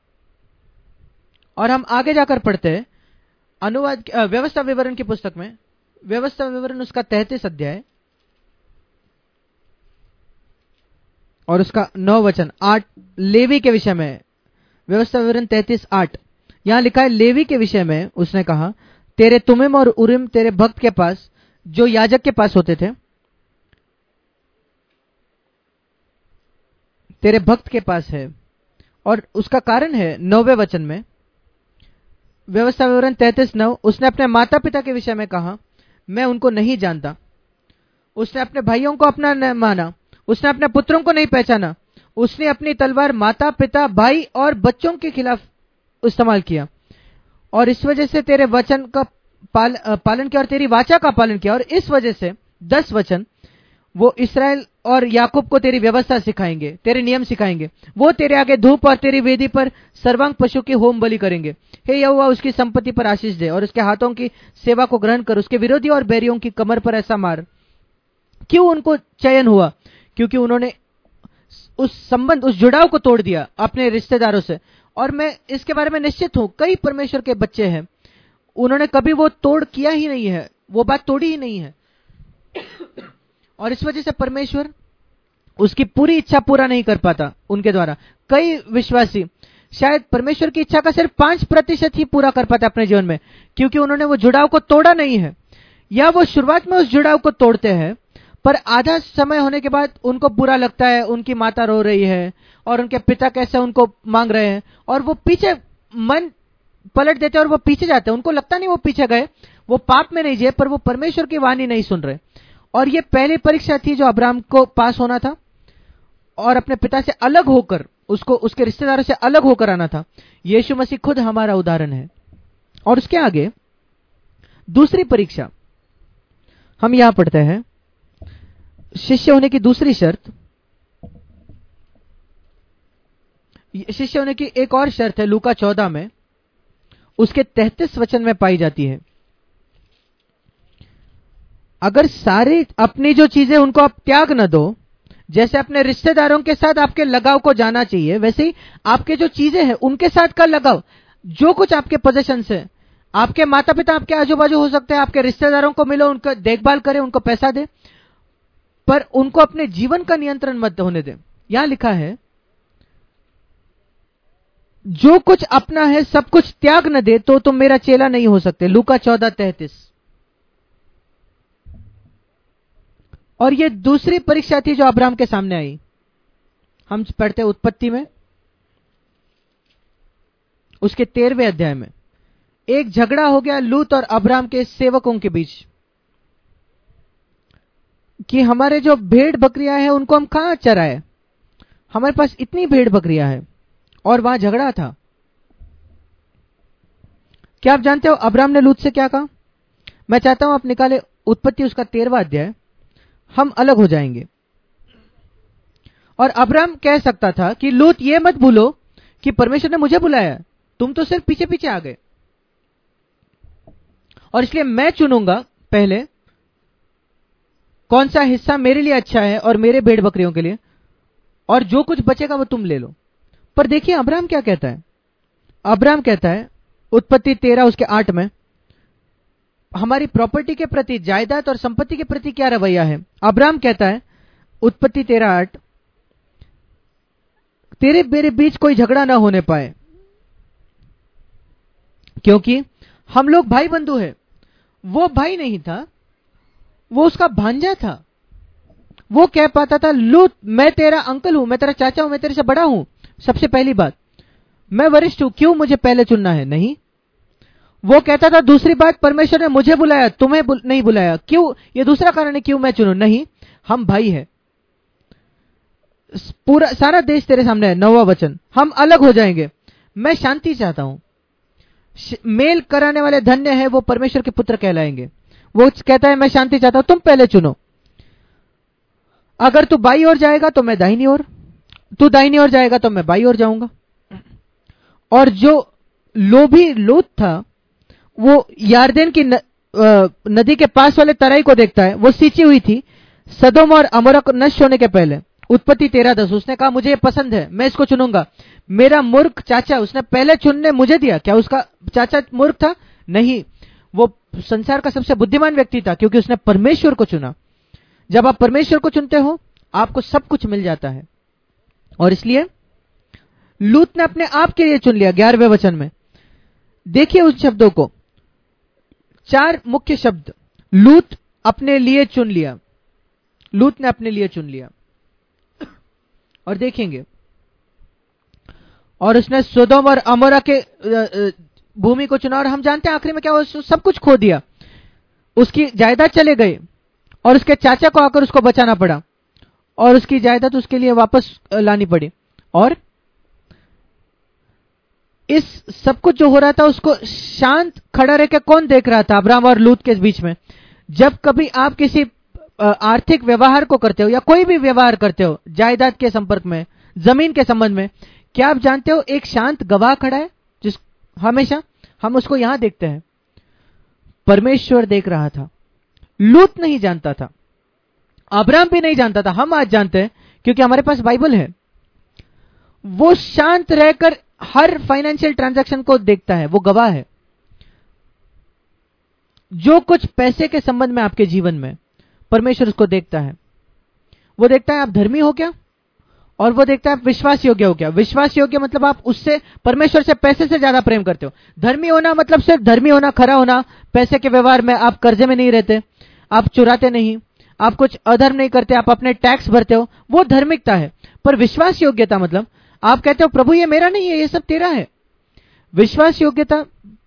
और हम आगे जाकर पढ़ते हैं अनुवाद व्यवस्था विवरण की पुस्तक में, व्यवस्था विवरण उसका 33 अध्याय और उसका 9 वचन 8 लेवी के विषय में। व्यवस्था विवरण 33:8 यहां लिखा है, लेवी के विषय में उसने कहा तेरे तुमिम और उरिम तेरे भक्त के पास, जो याजक के पास होते थे, तेरे भक्त के पास है। और उसका कारण है 9वें वचन में, व्यवस्था विवरण 33:9 उसने अपने माता पिता के विषय में कहा मैं उनको नहीं जानता। उसने अपने भाइयों को अपना न माना, उसने अपने पुत्रों को नहीं पहचाना, उसने अपनी तलवार माता पिता भाई और बच्चों के खिलाफ इस्तेमाल किया और इस वजह से तेरे वचन का पालन किया और तेरी वाचा का पालन किया। और इस वजह से 10 वचन, वो इसराइल और याकूब को तेरी व्यवस्था सिखाएंगे, तेरे नियम सिखाएंगे, वो तेरे आगे धूप और तेरी वेदी पर सर्वांग पशु की होम बलि करेंगे। हे यहोवा उसकी संपत्ति पर आशीष दे और उसके हाथों की सेवा को ग्रहण कर, उसके विरोधी और बैरियों की कमर पर ऐसा मार। क्यों उनको चयन हुआ? क्योंकि उन्होंने उस संबंध, उस जुड़ाव को तोड़ दिया अपने रिश्तेदारों से। और मैं इसके बारे में निश्चित हूं कई परमेश्वर के बच्चे हैं, उन्होंने कभी वो तोड़ किया ही नहीं है, वो बात तोड़ी ही नहीं है। और इस वजह से परमेश्वर उसकी पूरी इच्छा पूरा नहीं कर पाता उनके द्वारा। कई विश्वासी शायद परमेश्वर की इच्छा का सिर्फ 5% ही पूरा कर पाते अपने जीवन में, क्योंकि उन्होंने वो जुड़ाव को तोड़ा नहीं है, या वो शुरुआत में उस जुड़ाव को तोड़ते हैं, पर आधा समय होने के बाद उनको बुरा लगता है, उनकी माता रो रही है और उनके पिता कैसे उनको मांग रहे हैं, और वो पीछे मन पलट देते हैं और वो पीछे जाते हैं। उनको लगता नहीं वो पीछे गए, वो पाप में नहीं जिए, पर वो परमेश्वर की वाणी नहीं सुन रहे। और ये पहली परीक्षा थी जो अब्राहम को पास होना था, और अपने पिता से अलग होकर, उसको उसके रिश्तेदारों से अलग होकर आना था। यीशु मसीह खुद हमारा उदाहरण है। और उसके आगे दूसरी परीक्षा हम यहां पढ़ते हैं, शिष्य होने की दूसरी शर्त। शिष्य होने की एक और शर्त है लूका 14 में, उसके 33 वचन में पाई जाती है। अगर सारी अपनी जो चीजें उनको आप त्याग न दो, जैसे अपने रिश्तेदारों के साथ आपके लगाव को जाना चाहिए, वैसे ही आपके जो चीजें हैं उनके साथ का लगाव, जो कुछ आपके पोजेशंस है, आपके माता पिता आपके आजू बाजू हो सकते हैं, आपके रिश्तेदारों को मिलो, उनका देखभाल करें, उनको पैसा दे, पर उनको अपने जीवन का नियंत्रण मत होने दें। यहां लिखा है जो कुछ अपना है सब कुछ त्याग न दे तो तुम मेरा चेला नहीं हो सकते। लूका 14:33। और ये दूसरी परीक्षा थी जो अब्राहम के सामने आई। हम पढ़ते हैं उत्पत्ति में उसके 13वें अध्याय में, एक झगड़ा हो गया लूत और अब्राहम के सेवकों के बीच कि हमारे जो भेड़ बकरियां हैं उनको हम कहां चराए, हमारे पास इतनी भेड़ बकरियां हैं, और वहां झगड़ा था। क्या आप जानते हो अब्राहम ने लूत से क्या कहा? मैं चाहता हूं आप निकाले उत्पत्ति उसका 13वां अध्याय, हम अलग हो जाएंगे। और अब्राहम कह सकता था कि लूत ये मत भूलो कि परमेश्वर ने मुझे बुलाया, तुम तो सिर्फ पीछे पीछे आ गए, और इसलिए मैं चुनूंगा पहले कौन सा हिस्सा मेरे लिए अच्छा है और मेरे भेड़ बकरियों के लिए, और जो कुछ बचेगा वो तुम ले लो। पर देखिए अब्राहम क्या कहता है। अब्राहम कहता है उत्पत्ति 13 उसके 8 में, हमारी प्रॉपर्टी के प्रति, जायदाद और संपत्ति के प्रति क्या रवैया है। अब्राहम कहता है उत्पत्ति 13:8, तेरे मेरे बीच कोई झगड़ा ना होने पाए, क्योंकि हम लोग भाई बंधु हैं। वो भाई नहीं था, वो उसका भांजा था। वो कह पाता था लूत मैं तेरा अंकल हूं, मैं तेरा चाचा हूं, मैं तेरे से बड़ा हूं। सबसे पहली बात, मैं वरिष्ठ हूं, क्यों मुझे पहले चुनना है? नहीं। वो कहता था दूसरी बात, परमेश्वर ने मुझे बुलाया, तुम्हें नहीं बुलाया, क्यों? ये दूसरा कारण है क्यों मैं चुनूं? नहीं, हम भाई हैं। पूरा सारा देश तेरे सामने है। 9वां वचन, हम अलग हो जाएंगे, मैं शांति चाहता हूं। मेल कराने वाले धन्य है, वो परमेश्वर के पुत्र कहलाएंगे। वो कहता है मैं शांति चाहता हूं, तुम पहले चुनो। अगर तू बाई ओर जाएगा तो मैं दाहिनी ओर, तू दाहिनी ओर जाएगा तो मैं बाई ओर जाऊंगा। और जो लोभी लूत था वो यार्देन की नदी के पास वाले तराई को देखता है, वो सींची हुई थी सदोम और अमोरा को नष्ट होने के पहले। उत्पत्ति 13:10, उसने कहा मुझे ये पसंद है, मैं इसको चुनूंगा। मेरा मूर्ख चाचा, उसने पहले चुनने मुझे दिया। क्या उसका चाचा मूर्ख था? नहीं, वो संसार का सबसे बुद्धिमान व्यक्ति था, क्योंकि उसने परमेश्वर को चुना। जब आप परमेश्वर को चुनते हो आपको सब कुछ मिल जाता है। और इसलिए लूत ने अपने आप के लिए चुन लिया। 11वें वचन में देखिए उन शब्दों को, 4 मुख्य शब्द, लूत अपने लिए चुन लिया। लूत ने अपने लिए चुन लिया। और देखेंगे, और उसने सोदोम और अमोरा के भूमि को चुना, और हम जानते हैं आखिरी में क्या हुआ, सब कुछ खो दिया। उसकी जायदाद चले गई, और उसके चाचा को आकर उसको बचाना पड़ा, और उसकी जायदाद उसके लिए वापस लानी पड़ी। और इस सब कुछ जो हो रहा था उसको शांत खड़ा रह के कौन देख रहा था? अब्राहम और लूत के बीच में। जब कभी आप किसी आर्थिक व्यवहार को करते हो या कोई भी व्यवहार करते हो जायदाद के संपर्क में, जमीन के संबंध में, क्या आप जानते हो एक शांत गवाह खड़ा है, जिस हमेशा हम उसको यहां देखते हैं। परमेश्वर देख रहा था। लूत नहीं जानता था, अब्राहम भी नहीं जानता था, हम आज जानते हैं क्योंकि हमारे पास बाइबल है। वो शांत रहकर हर फाइनेंशियल ट्रांजैक्शन को देखता है, वो गवाह है। जो कुछ पैसे के संबंध में आपके जीवन में, परमेश्वर उसको देखता है। वो देखता है आप धर्मी हो क्या, और वो देखता है आप विश्वास योग्य हो क्या। विश्वास योग्य मतलब आप उससे, परमेश्वर से पैसे से ज्यादा प्रेम करते हो। धर्मी होना मतलब सिर्फ धर्मी होना, खरा होना, पैसे के व्यवहार में आप कर्जे में नहीं रहते, आप चुराते नहीं, आप कुछ अधर्म नहीं करते, आप अपने टैक्स भरते हो, वो धार्मिकता है। पर विश्वास योग्यता मतलब आप कहते हो प्रभु ये मेरा नहीं है, ये सब तेरा है। विश्वास योग्यता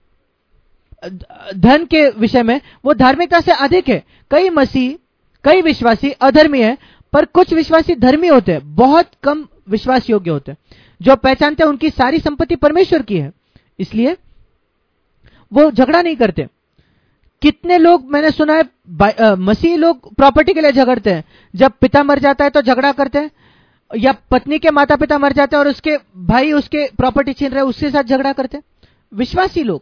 धन के विषय में वो धार्मिकता से अधिक है। कई मसीह, कई विश्वासी अधर्मी है, पर कुछ विश्वासी धर्मी होते हैं, बहुत कम विश्वास योग्य होते हैं, जो पहचानते हैं उनकी सारी संपत्ति परमेश्वर की है, इसलिए वो झगड़ा नहीं करते। कितने लोग मैंने सुना है मसीह लोग प्रॉपर्टी के लिए झगड़ते हैं। जब पिता मर जाता है तो झगड़ा करते हैं, या पत्नी के माता पिता मर जाते हैं और उसके भाई उसके प्रॉपर्टी छीन रहे हैं, उसके साथ झगड़ा करते हैं विश्वासी लोग।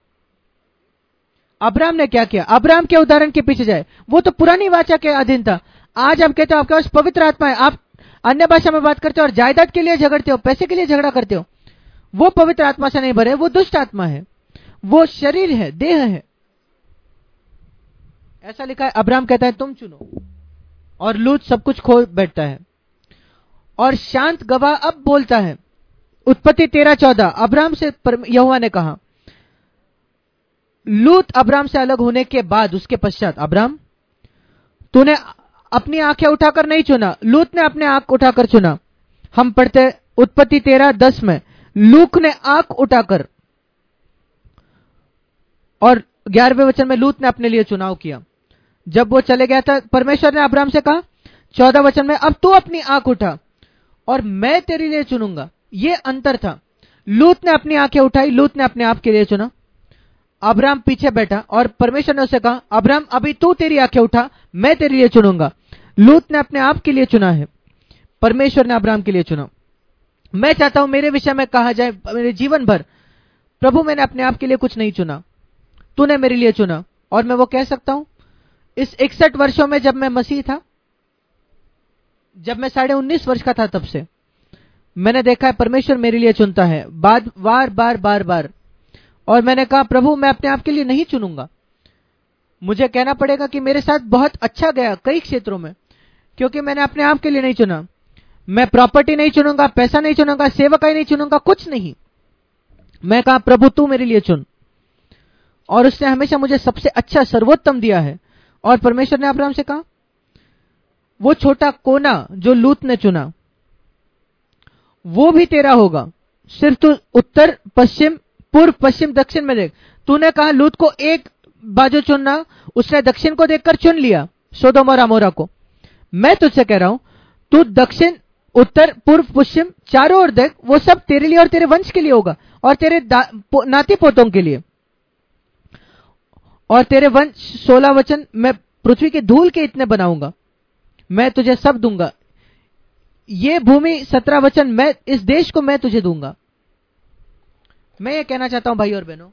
अब्राहम ने क्या किया? अब्राहम के उदाहरण के पीछे जाए, वो तो पुरानी वाचा के अधीन था। आज आप कहते हो आपके पास पवित्र आत्मा है, आप अन्य भाषा में बात करते हो और जायदाद के लिए झगड़ते हो, पैसे के लिए झगड़ा करते हो, वो पवित्र आत्मा से नहीं भरे, वो दुष्ट आत्मा है, वो शरीर है, देह है। ऐसा लिखा है। अब्राहम कहता है तुम चुनो, और लूत सब कुछ खो बैठता है। और शांत गवाह अब बोलता है, उत्पत्ति 13:14, अब्राहम से यहोवा ने कहा, लूत अब्राहम से अलग होने के बाद, उसके पश्चात, अब्राहम तूने अपनी आंखें उठाकर नहीं चुना, लूत ने अपने आंख उठाकर चुना। हम पढ़ते उत्पत्ति 13:10 में, लूत ने आंख उठाकर, और 11वें वचन में लूत ने अपने लिए चुनाव किया। जब वो चले गया था, परमेश्वर ने अब्राहम से कहा 14 वचन में, अब तू अपनी आंख उठा और मैं तेरे लिए चुनूंगा। ये अंतर था। लूत ने अपनी आंखें उठाई, लूत ने अपने आप के लिए चुना। अब्राहम पीछे बैठा और परमेश्वर ने उसे कहा, अब्राहम अभी तू तेरी आंखें उठा, मैं तेरे लिए चुनूंगा। लूत ने अपने आप के लिए चुना है, परमेश्वर ने अब्राहम के लिए चुना। मैं चाहता हूं मेरे विषय में कहा जाए मेरे जीवन भर, प्रभु मैंने अपने आप के लिए कुछ नहीं चुना, तूने मेरे लिए चुना। और मैं वो कह सकता हूं इस 61 वर्षों में, जब मैं मसीह था, जब मैं 19.5 वर्ष का था, तब से मैंने देखा है परमेश्वर मेरे लिए चुनता है, बार बार। और मैंने कहा प्रभु मैं अपने आप के लिए नहीं चुनूंगा। मुझे कहना पड़ेगा कि मेरे साथ बहुत अच्छा गया कई क्षेत्रों में, क्योंकि मैंने अपने आप के लिए नहीं चुना। मैं प्रॉपर्टी नहीं चुनूंगा, पैसा नहीं चुनूंगा, सेवकाई नहीं चुनूंगा, कुछ नहीं। मैं कहा प्रभु तू मेरे लिए चुन, और उसने हमेशा मुझे सबसे अच्छा सर्वोत्तम दिया है। और परमेश्वर ने अब्राहम से कहा, वो छोटा कोना जो लूत ने चुना वो भी तेरा होगा, सिर्फ तू उत्तर पश्चिम, पूर्व पश्चिम दक्षिण में देख। तूने कहा लूत को एक बाजू चुनना, उसने दक्षिण को देखकर चुन लिया, सोदोम और अमोरा को। मैं तुझसे कह रहा हूं तू दक्षिण, उत्तर, पूर्व, पश्चिम चारों ओर देख, वो सब तेरे लिए और तेरे वंश के लिए होगा, और तेरे नाती पोतों के लिए। और तेरे वंश, 16 वचन, मैं पृथ्वी के धूल के इतने बनाऊंगा, मैं तुझे सब दूंगा। ये भूमि, 17 वचन, मैं इस देश को मैं तुझे दूंगा। मैं ये कहना चाहता हूं भाई और बहनों,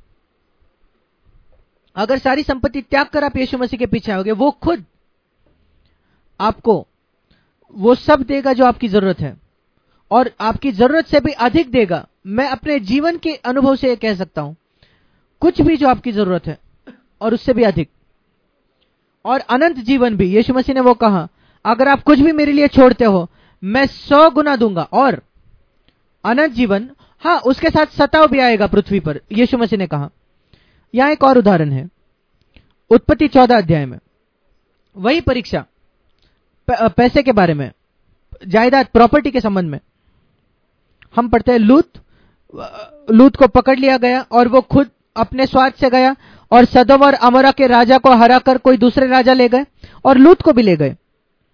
अगर सारी संपत्ति त्याग कर आप यीशु मसीह के पीछे आओगे, वो खुद आपको वो सब देगा जो आपकी जरूरत है, और आपकी जरूरत से भी अधिक देगा। मैं अपने जीवन के अनुभव से ये कह सकता हूं, कुछ भी जो आपकी जरूरत है और उससे भी अधिक, और अनंत जीवन भी। यीशु मसीह ने वो कहा, अगर आप कुछ भी मेरे लिए छोड़ते हो मैं 100 गुना दूंगा, और अनंत जीवन, हाँ उसके साथ सताव भी आएगा पृथ्वी पर, यीशु मसीह ने कहा। यहां एक और उदाहरण है, उत्पत्ति 14 अध्याय में, वही परीक्षा पैसे के बारे में, जायदाद, प्रॉपर्टी के संबंध में। हम पढ़ते हैं, लूत को पकड़ लिया गया और वो खुद अपने स्वार्थ से गया और सदोम और अमोरा के राजा को हराकर कोई दूसरे राजा ले गए और लूत को भी ले गए।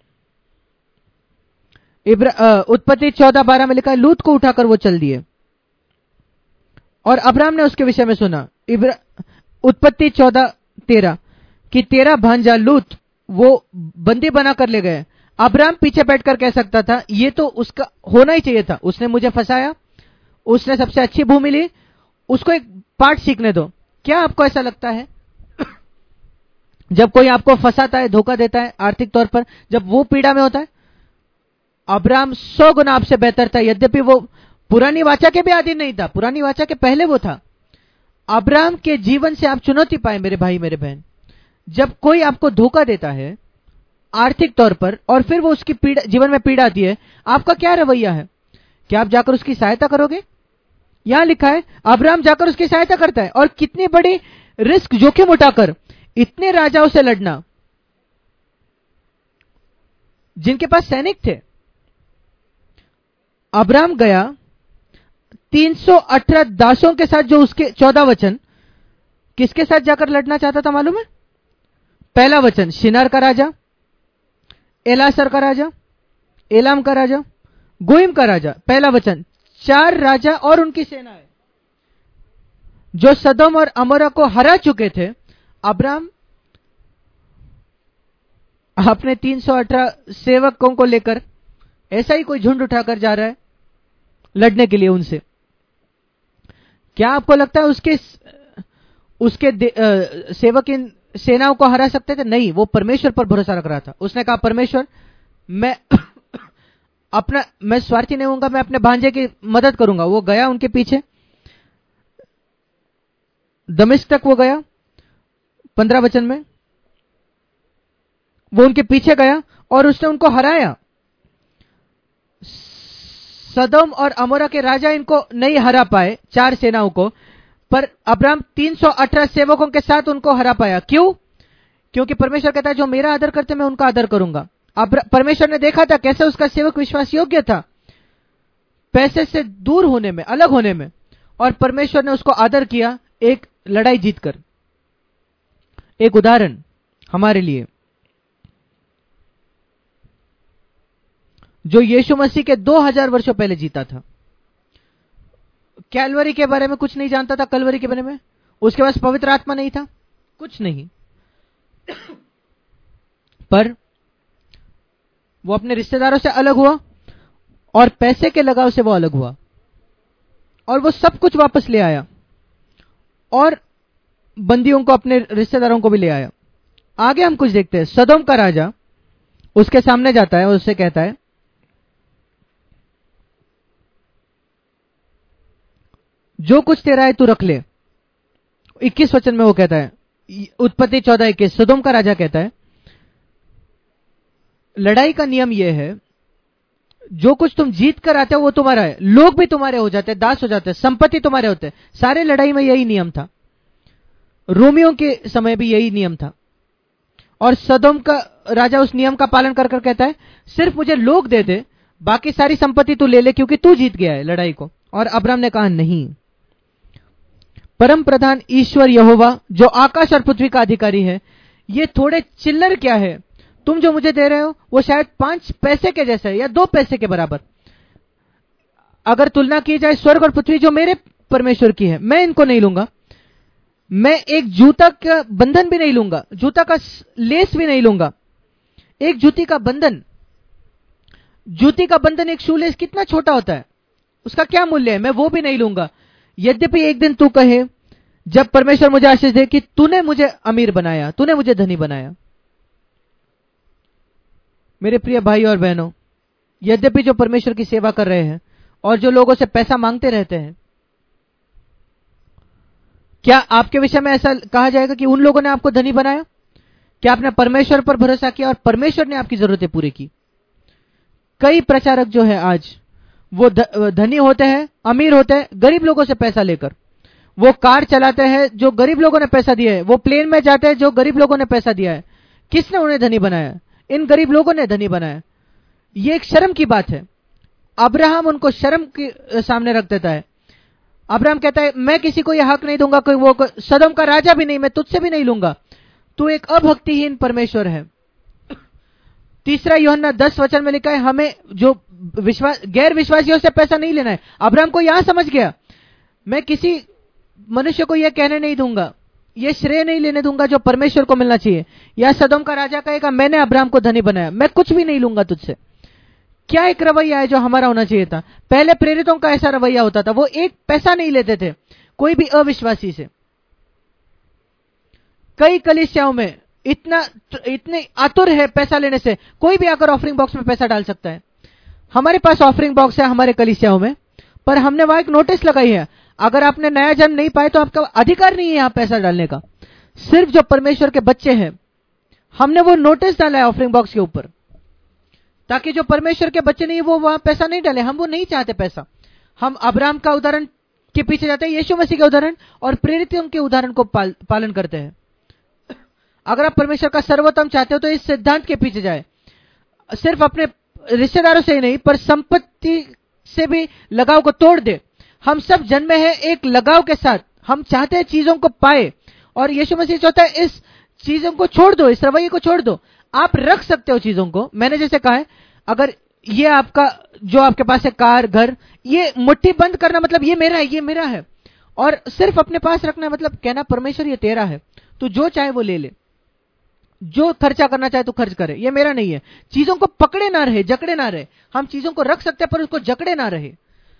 उत्पत्ति 14:12 में लिखा है, लूत को उठाकर वो चल दिए, और अब्राहम ने उसके विषय में सुना। उत्पत्ति 14:13 कि तेरा भांजा लूत वो बंदी बनाकर ले गए। अब्राहम पीछे बैठकर कह सकता था, ये तो उसका होना ही चाहिए था, उसने मुझे फंसाया, उसने सबसे अच्छी भूमि ली, उसको एक पाठ सीखने दो। क्या आपको ऐसा लगता है जब कोई आपको फंसाता है, धोखा देता है आर्थिक तौर पर, जब वो पीड़ा में होता है? अब्राहम 100 गुना आपसे बेहतर था, यद्यपि वो पुरानी वाचा के भी अधीन नहीं था, पुरानी वाचा के पहले वो था। अब्राहम के जीवन से आप चुनौती पाए मेरे भाई मेरे बहन, जब कोई आपको धोखा देता है, आर्थिक तौर पर, और फिर वो उसकी पीड़ा, जीवन में पीड़ा आती है, आपका क्या रवैया है? क्या आप जाकर उसकी सहायता करोगे? यहां लिखा है अब्राहम जाकर उसकी सहायता करता है, और कितनी बड़ी रिस्क, जोखिम उठाकर इतने राजाओं से लड़ना जिनके पास सैनिक थे। अब्राहम गया 318 दासों के साथ, जो उसके 14 वचन, किसके साथ जाकर लड़ना चाहता था मालूम है? पहला वचन शिनार का राजा, एलासर का राजा, एलाम का राजा, गोइम का राजा। पहला वचन 4 राजा और उनकी सेनाएं जो सदोम और अमोरा को हरा चुके थे। अब्राहम अपने 318 सेवकों को लेकर ऐसा ही कोई झुंड उठाकर जा रहा है लड़ने के लिए उनसे। क्या आपको लगता है उसके सेवक इन सेनाओं को हरा सकते थे? नहीं, वो परमेश्वर पर भरोसा रख रहा था। उसने कहा परमेश्वर, मैं मैं स्वार्थी नहीं होऊंगा, मैं अपने भांजे की मदद करूंगा। वो गया उनके पीछे, दमिश्क तक वो गया। 15 वचन में वो उनके पीछे गया और उसने उनको हराया। सदोम और अमोरा के राजा इनको नहीं हरा पाए, 4 सेनाओं को, पर अब्राहम 318 सेवकों के साथ उनको हरा पाया। क्यों? क्योंकि परमेश्वर कहता है जो मेरा आदर करते मैं उनका आदर करूंगा। परमेश्वर ने देखा था कैसे उसका सेवक विश्वास योग्य था, पैसे से दूर होने में, अलग होने में, और परमेश्वर ने उसको आदर किया एक लड़ाई जीतकर। एक उदाहरण हमारे लिए, जो यीशु मसीह के 2000 वर्षों पहले जीता था। कैलवरी के बारे में कुछ नहीं जानता था, कलवरी के बारे में उसके पास पवित्र आत्मा नहीं था, कुछ नहीं, पर वो अपने रिश्तेदारों से अलग हुआ और पैसे के लगाव से वो अलग हुआ, और वो सब कुछ वापस ले आया और बंदियों को, अपने रिश्तेदारों को भी ले आया। आगे हम कुछ देखते हैं। सदोम का राजा उसके सामने जाता है और उससे कहता है, जो कुछ तेरा है तू रख ले। 21 वचन में वो कहता है, उत्पत्ति 14:21, सदोम का राजा कहता है, लड़ाई का नियम यह है, जो कुछ तुम जीत कर आते हो वो तुम्हारा है, लोग भी तुम्हारे हो जाते हैं, दास हो जाते हैं, संपत्ति तुम्हारे होते हैं। सारे लड़ाई में यही नियम था, रोमियों के समय भी यही नियम था। और सदोम का राजा उस नियम का पालन कर कर कहता है, सिर्फ मुझे लोग दे दे, बाकी सारी संपत्ति तू ले ले, क्योंकि तू जीत गया है लड़ाई को। और अब्राहम ने कहा नहीं, परम प्रधान ईश्वर यहोवा जो आकाश और पृथ्वी का अधिकारी है, ये थोड़े चिल्लर क्या है, तुम जो मुझे दे रहे हो वो शायद 5 पैसे के जैसे है या 2 पैसे के बराबर। अगर तुलना की जाए स्वर्ग और पृथ्वी जो मेरे परमेश्वर की है, मैं इनको नहीं लूंगा। मैं एक जूता का बंधन भी नहीं लूंगा, जूता का लेस भी नहीं लूंगा। एक जूती का बंधन, एक शूलेस कितना छोटा होता है, उसका क्या मूल्य है, मैं वो भी नहीं लूंगा। यद्यपि एक दिन तू कहे, जब परमेश्वर मुझे आशीष दे, कि तूने मुझे अमीर बनाया, तूने मुझे धनी बनाया। मेरे प्रिय भाई और बहनों, यद्यपि जो परमेश्वर की सेवा कर रहे हैं और जो लोगों से पैसा मांगते रहते हैं, क्या आपके विषय में ऐसा कहा जाएगा कि उन लोगों ने आपको धनी बनाया? क्या आपने परमेश्वर पर भरोसा किया और परमेश्वर ने आपकी जरूरतें पूरी की? कई प्रचारक जो है आज, वो धनी होते हैं, अमीर होते हैं, गरीब लोगों से पैसा लेकर। वो कार चलाते हैं जो गरीब लोगों ने पैसा दिया है, वो प्लेन में जाते हैं जो गरीब लोगों ने पैसा दिया है। किसने उन्हें धनी बनाया? इन गरीब लोगों ने धनी बनाया। ये एक शर्म की बात है। अब्राहम उनको शर्म के सामने रख देता है। अब्राहम कहता है, मैं किसी को यह हक नहीं दूंगा, कोई वो सदोम का राजा भी नहीं, मैं तुझसे भी नहीं लूंगा, तू एक अभक्तिहीन परमेश्वर है। 3 यूहन्ना 10 वचन में लिखा है, हमें जो गैर विश्वासियों से पैसा नहीं लेना है। अब्राहम को यहां समझ गया, मैं किसी मनुष्य को यह कहने नहीं दूंगा, यह श्रेय नहीं लेने दूंगा जो परमेश्वर को मिलना चाहिए। या सदोम का राजा कहेगा, मैंने अब्राहम को धनी बनाया, मैं कुछ भी नहीं लूंगा तुझसे। क्या एक रवैया है जो हमारा होना चाहिए था। पहले प्रेरितों का ऐसा रवैया होता था, वो एक पैसा नहीं लेते थे कोई भी अविश्वासी से। कई कलीसियाओं में इतने आतुर है पैसा लेने से, कोई भी आकर ऑफरिंग बॉक्स में पैसा डाल सकता है। हमारे पास ऑफरिंग बॉक्स है हमारे कलीसियाओं में, पर हमने वहां एक नोटिस लगाई है, अगर आपने नया जन्म नहीं पाया तो आपका अधिकार नहीं है यहां पैसा डालने का। सिर्फ जो परमेश्वर के बच्चे हैं हमने वो नोटिस डाला है ऑफरिंग बॉक्स के ऊपर, ताकि जो परमेश्वर के बच्चे नहीं वो वहां पैसा नहीं डाले। हम वो नहीं चाहते पैसा। हम अब्राहम का उदाहरण के पीछे जाते हैं, यीशु मसीह के उदाहरण और प्रेरितों के उदाहरण को पालन करते हैं। अगर आप परमेश्वर का सर्वोत्तम चाहते हो तो इस सिद्धांत के पीछे जाए, सिर्फ अपने रिश्तेदारों से ही नहीं पर संपत्ति से भी लगाव को तोड़ दे। हम सब जन्मे हैं एक लगाव के साथ, हम चाहते हैं चीजों को पाए, और यीशु मसीह चाहता है इस चीजों को छोड़ दो, इस रवैये को छोड़ दो। आप रख सकते हो चीजों को, मैंने जैसे कहा है, अगर ये आपका जो आपके पास है कार घर, ये मुट्ठी बंद करना मतलब ये मेरा है, ये मेरा है, और सिर्फ अपने पास रखना मतलब कहना परमेश्वर ये तेरा है, तो जो चाहे वो ले ले, जो खर्चा करना चाहे तो खर्च करे, ये मेरा नहीं है। चीजों को पकड़े ना रहे, जकड़े ना रहे। हम चीजों को रख सकते हैं पर उसको जकड़े ना रहे।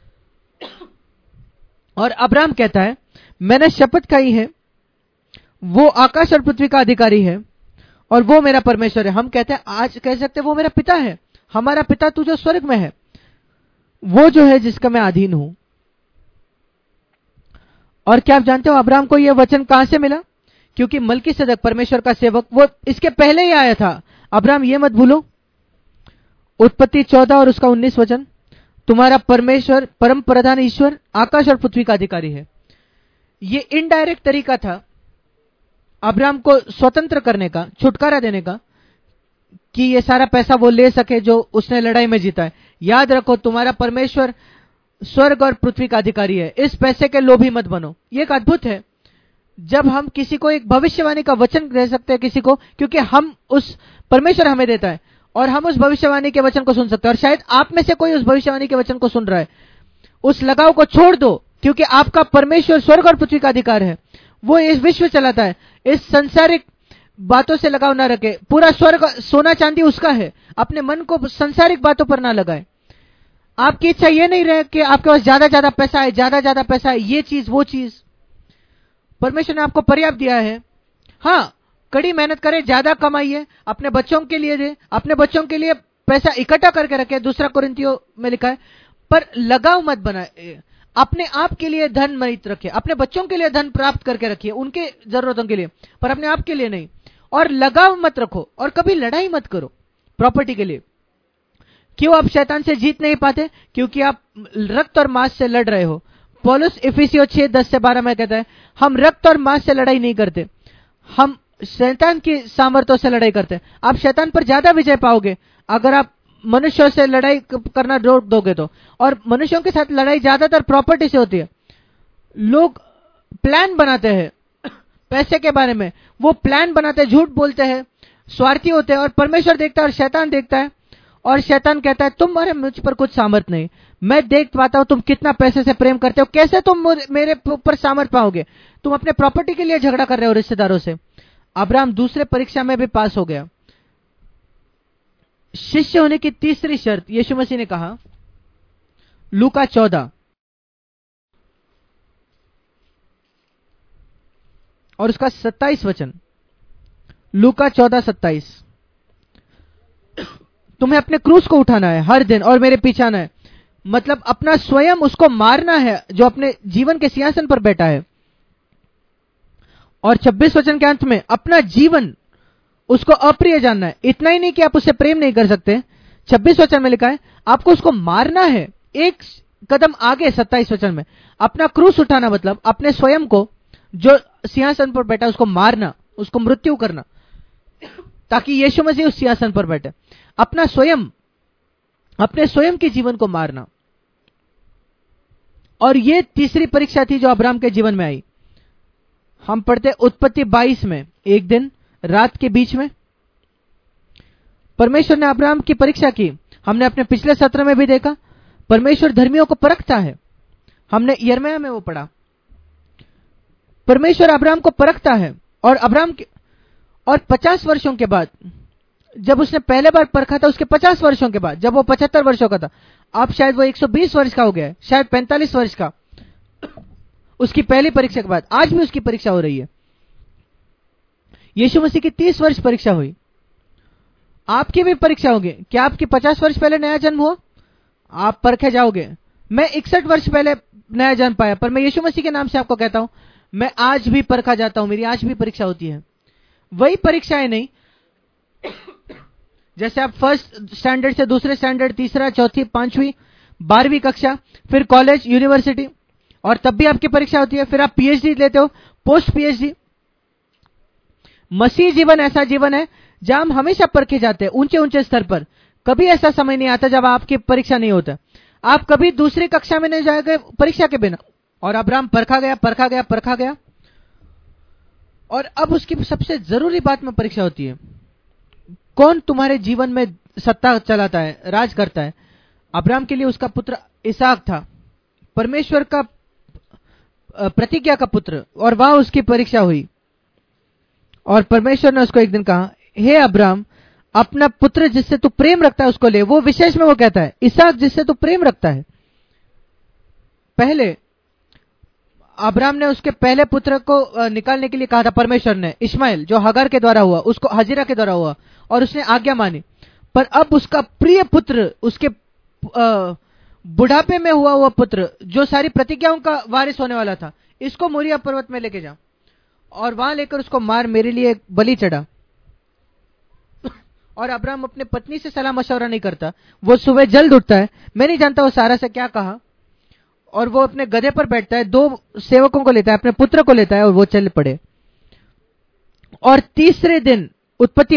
और अब्राहम कहता है मैंने शपथ खाई है, वो आकाश और पृथ्वी का अधिकारी है और वो मेरा परमेश्वर है। हम कहते हैं आज कह सकते हैं वो मेरा पिता है, हमारा पिता तू जो स्वर्ग में है, वो जो है जिसका मैं अधीन हूं। और क्या आप जानते हो अब्राहम को यह वचन कहां से मिला? क्योंकि मलकीसेदक परमेश्वर का सेवक वो इसके पहले ही आया था। अब्राहम ये मत भूलो, उत्पत्ति 14 और उसका 19 वचन, तुम्हारा परमेश्वर परम प्रधान ईश्वर आकाश और पृथ्वी का अधिकारी है। ये इनडायरेक्ट तरीका था अब्राहम को स्वतंत्र करने का, छुटकारा देने का, कि ये सारा पैसा वो ले सके जो उसने लड़ाई में जीता है। याद रखो तुम्हारा परमेश्वर स्वर्ग और पृथ्वी का अधिकारी है, इस पैसे के लोभी मत बनो। ये एक अद्भुत है जब हम किसी को एक भविष्यवाणी का वचन दे सकते हैं किसी को, क्योंकि हम उस परमेश्वर हमें देता है और हम उस भविष्यवाणी के वचन को सुन सकते हैं। और शायद आप में से कोई उस भविष्यवाणी के वचन को सुन रहा है, उस लगाव को छोड़ दो, क्योंकि आपका परमेश्वर स्वर्ग और पृथ्वी का अधिकार है, वो इस विश्व चलाता है। इस संसारिक बातों से लगाव ना रखे, पूरा स्वर्ग सोना चांदी उसका है, अपने मन को संसारिक बातों पर ना लगाए। आपकी इच्छा ये नहीं रहे कि आपके पास ज्यादा पैसा है, ज्यादा पैसा है, ये चीज वो चीज। परमेश्वर ने आपको पर्याप्त दिया है। हाँ, कड़ी मेहनत करें, ज्यादा कमाइए, अपने बच्चों के लिए दे, अपने बच्चों के लिए पैसा इकट्ठा करके रखे, दूसरा कुरिन्थियों में लिखा है। पर लगाव मत बनाए, अपने आप के लिए धन मत रखिए, अपने बच्चों के लिए धन प्राप्त करके रखिए, उनके जरूरतों के लिए, पर अपने आप के लिए नहीं। और लगाव मत रखो और कभी लड़ाई मत करो प्रॉपर्टी के लिए। क्यों आप शैतान से जीत नहीं पाते? क्योंकि आप रक्त और मांस से लड़ रहे हो। पौलुस इफिसियों 6:10-12 में कहता है हम रक्त और मांस से लड़ाई नहीं करते, हम शैतान की सामर्थ्यों से लड़ाई करते हैं। आप शैतान पर ज्यादा विजय पाओगे अगर आप मनुष्यों से लड़ाई करना रोक दोगे तो। और मनुष्यों के साथ लड़ाई ज्यादातर प्रॉपर्टी से होती है। लोग प्लान बनाते हैं पैसे के बारे में, वो प्लान बनाते हैं, झूठ बोलते हैं, स्वार्थी होते हैं, और परमेश्वर देखता है और शैतान देखता है। और शैतान कहता है तुम्हारे मुझ पर कुछ सामर्थ नहीं, मैं देख पाता हूं तुम कितना पैसे से प्रेम करते हो, कैसे तुम मेरे ऊपर सामर्थ पाओगे? तुम अपने प्रॉपर्टी के लिए झगड़ा कर रहे हो रिश्तेदारों से। अब्राहम दूसरे परीक्षा में भी पास हो गया। शिष्य होने की तीसरी शर्त यीशु मसीह ने कहा, लूका 14 और उसका 27 वचन, लूका 14:27, तुम्हें अपने क्रूस को उठाना है हर दिन और मेरे पीछे आना है। मतलब अपना स्वयं उसको मारना है जो अपने जीवन के सिंहासन पर बैठा है। और 26 वचन के अंत में अपना जीवन उसको अप्रिय जानना है। इतना ही नहीं कि आप उससे प्रेम नहीं कर सकते, 26 वचन में लिखा है आपको उसको मारना है। एक कदम आगे 27 वचन में अपना क्रूस उठाना मतलब अपने स्वयं को जो सिंहासन पर बैठा उसको मारना, उसको मृत्यु करना, ताकि यीशु मसीह उस सिंहासन पर बैठे। अपना स्वयं, अपने स्वयं के जीवन को मारना। और ये तीसरी परीक्षा थी जो अब्राहम के जीवन में आई। हम पढ़ते उत्पत्ति 22 में, एक दिन रात के बीच में परमेश्वर ने अब्राहम की परीक्षा की। हमने अपने पिछले सत्र में भी देखा परमेश्वर धर्मियों को परखता है। हमने यिर्मयाह में वो पढ़ा, परमेश्वर अब्राहम को परखता है। और अब्राहम के और 50 वर्षों के बाद, जब उसने पहले बार परखा था उसके 50 वर्षों के बाद, जब वो 75 वर्षों का था, अब शायद वो 120 वर्ष का हो गया है, शायद 45 वर्ष का, उसकी पहली परीक्षा के बाद आज भी उसकी परीक्षा हो रही है। यीशु मसीह की 30 वर्ष परीक्षा हुई, आपकी भी परीक्षा होगी। क्या आपकी 50 वर्ष पहले नया जन्म हुआ? आप परखे जाओगे। मैं 61 वर्ष पहले नया जन्म पाया, पर मैं यीशु मसीह के नाम से आपको कहता हूं मैं आज भी परखा जाता हूं, मेरी आज भी परीक्षा होती है। वही परीक्षाएं नहीं, जैसे आप फर्स्ट स्टैंडर्ड से दूसरे स्टैंडर्ड, तीसरा, चौथी, पांचवी, 12वीं कक्षा, फिर कॉलेज, यूनिवर्सिटी, और तब भी आपकी परीक्षा होती है, फिर आप पीएचडी लेते हो, पोस्ट पीएचडी। मसीह जीवन ऐसा जीवन है जहां हम हमेशा परखे जाते हैं, ऊंचे ऊंचे स्तर पर। कभी ऐसा समय नहीं आता जब आपकी परीक्षा नहीं होता। आप कभी दूसरी कक्षा में नहीं जाएंगे परीक्षा के बिना। और अब्राहम परखा गया, परखा गया, परखा गया, और अब उसकी सबसे जरूरी बात में परीक्षा होती है, कौन तुम्हारे जीवन में सत्ता चलाता है, राज करता है। अब्राहम के लिए उसका पुत्र इसहाक था, परमेश्वर का प्रतिज्ञा का पुत्र, और वहां उसकी परीक्षा हुई। और परमेश्वर ने उसको एक दिन कहा, हे अब्राहम, अपना पुत्र जिससे तू प्रेम रखता है उसको ले। वो विशेष में वो कहता है इसहाक जिससे तू प्रेम रखता है। पहले अब्राहम ने उसके पहले पुत्र को निकालने के लिए कहा था परमेश्वर ने, इश्माइल, जो हगर के द्वारा हुआ, उसको हजीरा के द्वारा हुआ, और उसने आज्ञा मानी। पर अब उसका प्रिय पुत्र, उसके बुढ़ापे में हुआ पुत्र, जो सारी प्रतिज्ञाओं का वारिस होने वाला था, इसको मोरिया पर्वत में लेके जा और वहां लेकर उसको मार, मेरे लिए एक बलि चढ़ा। और अब्राहम अपने पत्नी से सलाह मशवरा नहीं करता। वो सुबह जल्द उठता है, मैं नहीं जानता वो सारा से क्या कहा, और वो अपने गधे पर बैठता है, 2 सेवकों को लेता है, अपने पुत्र को लेता है, और वो चल पड़े। और तीसरे दिन, उत्पत्ति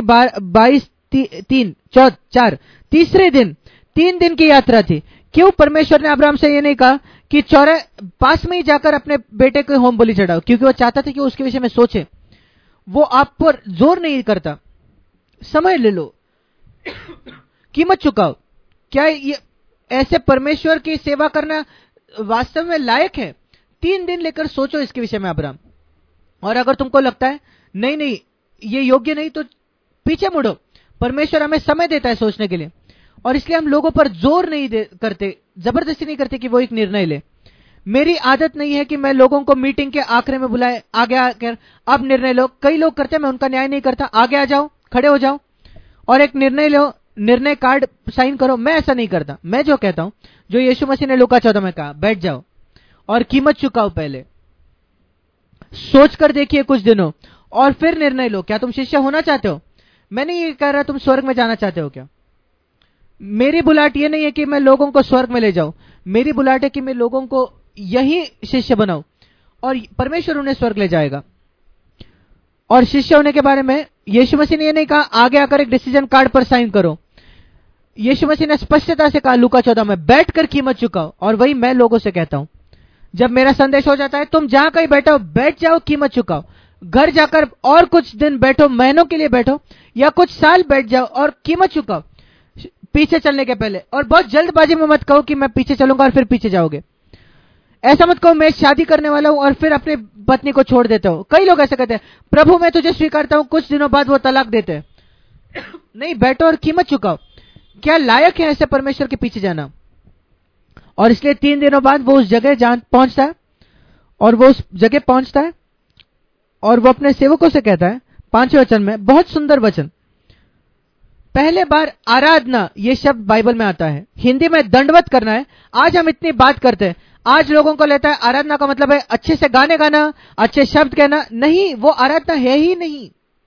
22:3-4, तीसरे दिन, 3 दिन की यात्रा थी। क्यों परमेश्वर ने अब्राहम से ये नहीं कहा कि चौरे पास में ही जाकर अपने बेटे को होम बलि चढ़ाओ? क्योंकि वो चाहता था कि उसके विषय में सोचे। वो आप पर जोर नहीं करता, समय ले लो, कीमत चुकाओ। क्या ये ऐसे परमेश्वर की सेवा करना वास्तव में लायक है? 3 दिन लेकर सोचो इसके विषय में अब्राहम। और अगर तुमको लगता है नहीं नहीं ये योग्य नहीं, तो पीछे मुड़ो। परमेश्वर हमें समय देता है सोचने के लिए, और इसलिए हम लोगों पर जोर नहीं करते, जबरदस्ती नहीं करते कि वो एक निर्णय ले। मेरी आदत नहीं है कि मैं लोगों को मीटिंग के आखिर में बुलाए, आगे आकर अब निर्णय लो। कई लोग करते हैं, मैं उनका न्याय नहीं करता। आगे आ जाओ, खड़े हो जाओ और एक निर्णय लो, निर्णय कार्ड साइन करो। मैं ऐसा नहीं करता। मैं जो कहता हूं, जो यीशु मसीह ने लूका 14 में कहा, बैठ जाओ और कीमत चुकाओ। पहले सोच कर देखिए कुछ दिनों, और फिर निर्णय लो। क्या तुम शिष्य होना चाहते हो? मैं नहीं ये कह रहा तुम स्वर्ग में जाना चाहते हो क्या। मेरी बुलाहट ये नहीं है कि मैं लोगों को स्वर्ग में ले जाऊं। मेरी बुलाहट है कि मैं लोगों को यही शिष्य बनाऊं, और परमेश्वर उन्हें स्वर्ग ले जाएगा। और शिष्य होने के बारे में यीशु मसीह ने ये नहीं कहा आगे आकर एक डिसीजन कार्ड पर साइन करो। यीशु मसीह ने स्पष्टता से कहा लूका 14 में, बैठकर कीमत चुकाओ। और वही मैं लोगों से कहता हूं, जब मेरा संदेश हो जाता है, तुम जहां कहीं बैठो, बैठ जाओ, कीमत चुकाओ। घर जाकर और कुछ दिन बैठो, महीनों के लिए बैठो, या कुछ साल बैठ जाओ और कीमत चुकाओ पीछे चलने के पहले। और बहुत जल्दबाजी में मत कहो कि मैं पीछे चलूंगा और फिर पीछे जाओगे। ऐसा मत कहो मैं शादी करने वाला हूं और फिर अपनी पत्नी को छोड़ देता हूं। कई लोग ऐसे कहते हैं, प्रभु मैं तुझे स्वीकारता हूं, कुछ दिनों बाद वो तलाक देते हैं। नहीं, बैठो और कीमत चुकाओ। क्या लायक है ऐसे परमेश्वर के पीछे जाना? और इसलिए 3 दिनों बाद वो उस जगह जहां पहुंचता है, और वो उस जगह पहुंचता है और वो अपने सेवकों से कहता है 5वें वचन में, बहुत सुंदर वचन। पहले बार आराधना ये शब्द बाइबल में आता है, हिंदी में दंडवत करना है। आज हम इतनी बात करते हैं, आज लोगों को लेता है आराधना का मतलब है अच्छे से गाने गाना, अच्छे शब्द कहना। नहीं, वो आराधना है ही नहीं।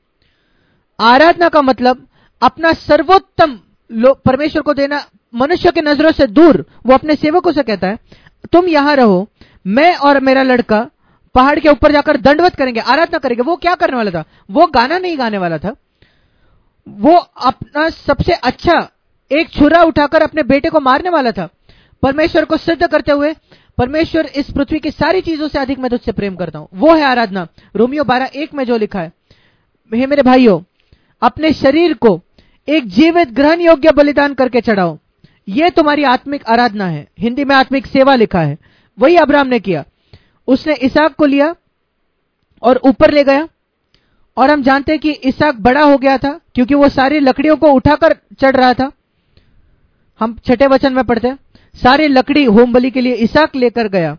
आराधना का मतलब अपना सर्वोत्तम परमेश्वर को देना, मनुष्य की नजरों से दूर। वो अपने सेवकों से कहता है तुम यहां रहो, मैं और मेरा लड़का पहाड़ के ऊपर जाकर दंडवत करेंगे, आराधना करेंगे। वो क्या करने वाला था? वो गाना नहीं गाने वाला था। वो अपना सबसे अच्छा एक छुरा उठाकर अपने बेटे को मारने वाला था, परमेश्वर को सिद्ध करते हुए, परमेश्वर इस पृथ्वी की सारी चीजों से अधिक मैं तुझसे प्रेम करता हूं। वो है आराधना। रोमियो 12:1 में जो लिखा है, हे मेरे भाइयों, अपने शरीर को एक जीवित ग्रहण योग्य बलिदान करके चढ़ाओ, यह तुम्हारी आत्मिक आराधना है। हिंदी में आत्मिक सेवा लिखा है। वही अब्राहम ने किया। उसने इसहाक को लिया और ऊपर ले गया, और हम जानते हैं कि इसहाक बड़ा हो गया था क्योंकि वो सारी लकड़ियों को उठाकर चढ़ रहा था। हम 6ठे वचन में पढ़ते हैं, सारी लकड़ी होम बलि के लिए इसहाक लेकर गया।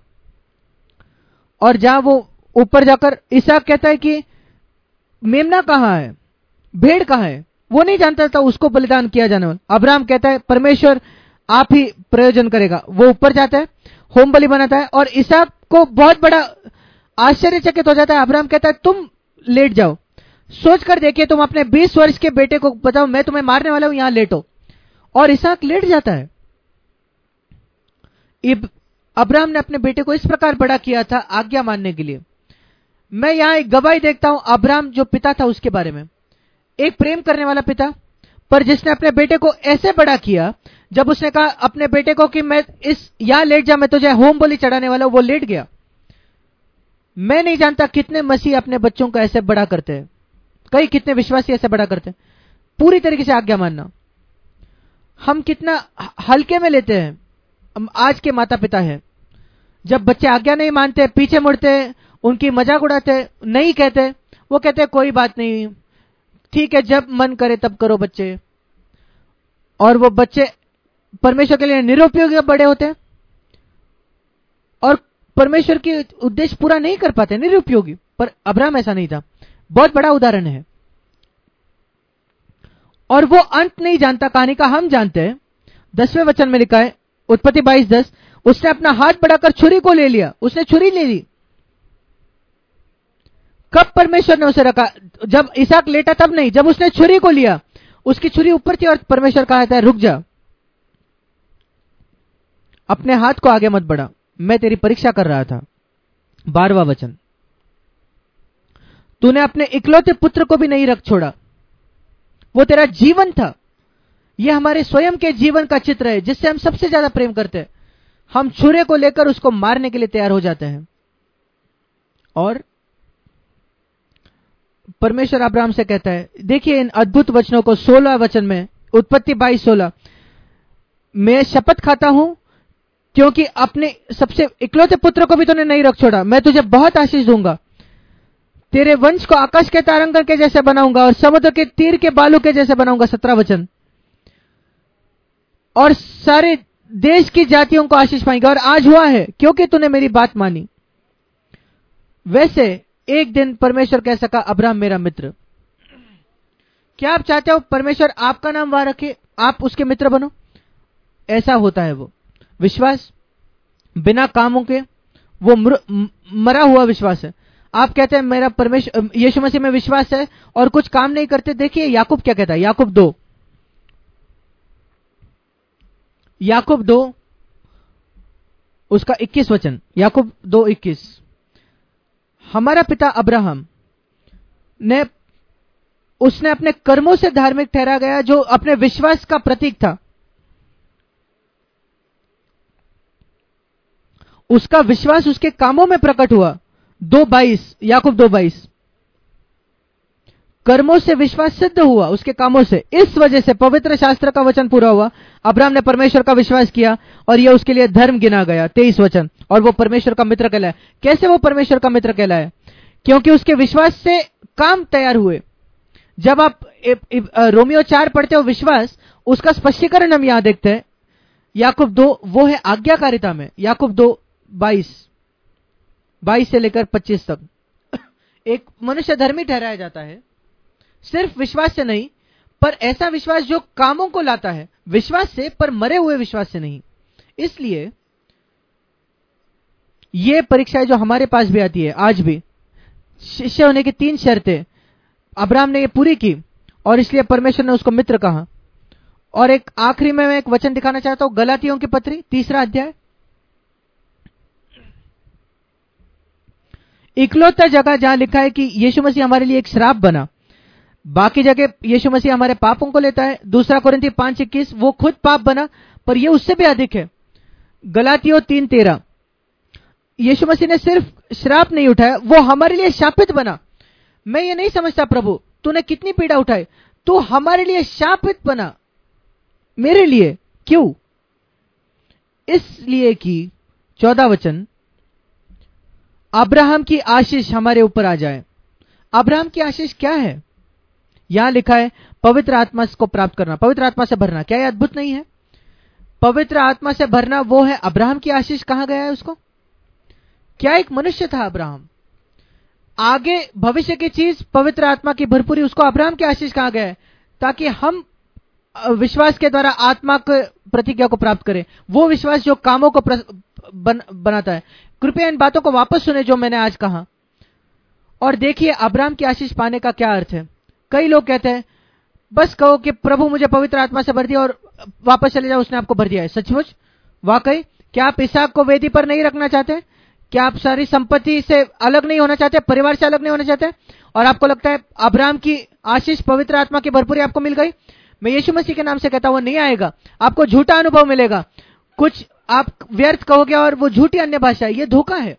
और जहां वो ऊपर जाकर इसहाक कहता है कि मेमना कहां है, भेड़ कहां है, वो नहीं जानता था उसको बलिदान किया जाने वाला। अब्राहम कहता है परमेश्वर आप ही प्रयोजन करेगा। वो ऊपर जाता है, होम बलि बनाता है, और इसहाक को बहुत बड़ा आश्चर्यचकित हो जाता है। अब्राहम कहता है तुम लेट जाओ, सोच कर देखिए, तुम अपने 20 वर्ष के बेटे को बताओ मैं तुम्हें मारने वाला हूं, यहां लेटो, और इसहाक लेट जाता है। अब्राहम ने अपने बेटे को इस प्रकार बड़ा किया था आज्ञा मानने के लिए। मैं यहां एक गवाही देखता हूं अब्राहम जो पिता था उसके बारे में, एक प्रेम करने वाला पिता, पर जिसने अपने बेटे को ऐसे बड़ा किया, जब उसने कहा अपने बेटे को कि मैं यहां लेट जा, मैं तुझे होम बलि चढ़ाने वाला हूं, वो लेट गया। मैं नहीं जानता कितने मसीह अपने बच्चों को ऐसे बड़ा करते हैं, कई कितने विश्वासी ऐसे बड़ा करते हैं, पूरी तरीके से आज्ञा मानना हम कितना हल्के में लेते हैं। हम आज के माता पिता हैं, जब बच्चे आज्ञा नहीं मानते, पीछे मुड़ते, उनकी मजाक उड़ाते, नहीं कहते, वो कहते कोई बात नहीं, ठीक है, जब मन करे तब करो बच्चे, और वो बच्चे परमेश्वर के लिए निरुपयोगी बड़े होते हैं और परमेश्वर की उद्देश्य पूरा नहीं कर पाते, निरुपयोगी। पर अब्राहम ऐसा नहीं था, बहुत बड़ा उदाहरण है, और वो अंत नहीं जानता कहानी का, हम जानते हैं। 10वें वचन में लिखा है, उत्पत्ति 22:10, उसने अपना हाथ बढ़ाकर छुरी को ले लिया, उसने छुरी ले ली। कब परमेश्वर ने उसे रखा? जब इसहाक लेटा तब नहीं, जब उसने छुरी को लिया, उसकी छुरी ऊपर थी और परमेश्वर कहा था रुक जा, अपने हाथ को आगे मत बढ़ा, मैं तेरी परीक्षा कर रहा था। 12वां वचन, तूने अपने इकलौते पुत्र को भी नहीं रख छोड़ा, वो तेरा जीवन था। यह हमारे स्वयं के जीवन का चित्र है, जिससे हम सबसे ज्यादा प्रेम करते हैं। हम छुरे को लेकर उसको मारने के लिए तैयार हो जाते हैं। और परमेश्वर अब्राहम से कहता है, देखिए इन अद्भुत वचनों को 16 वचन में, उत्पत्ति 22:16, मैं शपथ खाता हूं क्योंकि अपने सबसे इकलौते पुत्र को भी तूने नहीं रख छोड़ा, मैं तुझे बहुत आशीष दूंगा, तेरे वंश को आकाश के तारंगण के जैसे बनाऊंगा और समुद्र के तीर के बालू के जैसे बनाऊंगा। 17 वचन, और सारे देश की जातियों को आशीष पाएंगे। और आज हुआ है क्योंकि तूने मेरी बात मानी। वैसे एक दिन परमेश्वर कह सका, अब्राहम मेरा मित्र। क्या आप चाहते हो परमेश्वर आपका नाम वहां रखे, आप उसके मित्र बनो? ऐसा होता है वो विश्वास बिना कामों के, वो मरा हुआ विश्वास है। आप कहते हैं मेरा परमेश्वर यीशु मसीह में विश्वास है और कुछ काम नहीं करते। देखिए याकूब क्या कहता है, याकूब 2 उसका 21 वचन, याकूब 2:21, हमारा पिता अब्राहम ने, उसने अपने कर्मों से धार्मिक ठहरा गया जो अपने विश्वास का प्रतीक था। उसका विश्वास उसके कामों में प्रकट हुआ। 2:22, याकूब 2:22, कर्मों से विश्वास सिद्ध हुआ उसके कामों से, इस वजह से पवित्र शास्त्र का वचन पूरा हुआ, अब्राहम ने परमेश्वर का विश्वास किया और यह उसके लिए धर्म गिना गया। 23 वचन, और वो परमेश्वर का मित्र कहलाया। कैसे वो परमेश्वर का मित्र कहलाया? क्योंकि उसके विश्वास से काम तैयार हुए। जब आप रोमियो 4 पढ़ते हो विश्वास, उसका स्पष्टीकरण हम यहां देखते हैं। याकूब 2 वो है आज्ञाकारिता में, याकूब 2:22 से लेकर 25 तक। एक मनुष्य धर्मी ठहराया जाता है सिर्फ विश्वास से नहीं, पर ऐसा विश्वास जो कामों को लाता है, विश्वास से पर मरे हुए विश्वास से नहीं। इसलिए ये परीक्षाएं जो हमारे पास भी आती है आज भी, शिष्य होने की 3 शर्तें अब्राहम ने ये पूरी की और इसलिए परमेश्वर ने उसको मित्र कहा। और एक आखिरी में मैं एक वचन दिखाना चाहता हूं, गलातियों की पत्री 3 अध्याय, इकलौता जगह जहां लिखा है कि यीशु मसीह हमारे लिए एक श्राप बना। बाकी जगह यीशु मसीह हमारे पापों को लेता है। 2 कोरिन्थी 5:21, वो खुद पाप बना, पर ये उससे भी अधिक है। गलातियों 3:13, यीशु मसीह ने सिर्फ श्राप नहीं उठाया, वो हमारे लिए शापित बना। मैं ये नहीं समझता प्रभु तूने कितनी पीड़ा उठाई, तू हमारे लिए शापित बना। मेरे लिए क्यों? इसलिए कि 14 वचन, अब्राहम की आशीष हमारे ऊपर आ जाए। अब्राहम की आशीष क्या है? यहां लिखा है पवित्र आत्मा को प्राप्त करना, पवित्र आत्मा से भरना। क्या यह अद्भुत नहीं है? पवित्र आत्मा से भरना वो है अब्राहम की आशीष। कहां गया है उसको? क्या एक मनुष्य था अब्राहम, आगे भविष्य की चीज पवित्र आत्मा की भरपूरी, उसको अब्राहम की आशीष कहां गया है? ताकि हम विश्वास के द्वारा आत्मा के प्रतिज्ञा को प्राप्त करें, वो विश्वास जो कामों को बनाता है। कृपया इन बातों को वापस सुने जो मैंने आज कहा। और देखिए अब्राहम की आशीष पाने का क्या अर्थ है। कई लोग कहते हैं बस कहो कि प्रभु मुझे पवित्र आत्मा से भर दिया और वापस चले जाओ, उसने आपको भर दिया है। सचमुच वाकई क्या आप इसहाक को वेदी पर नहीं रखना चाहते? क्या आप सारी संपत्ति से अलग नहीं होना चाहते, परिवार से अलग नहीं होना चाहते? और आपको लगता है अब्राहम की आशीष पवित्र आत्मा की भरपूरी आपको मिल गई? मैं यीशु मसीह के नाम से कहता हूं वो नहीं आएगा। आपको झूठा अनुभव मिलेगा, कुछ आप व्यर्थ कहोगे और वो झूठी अन्य भाषा, ये धोखा है।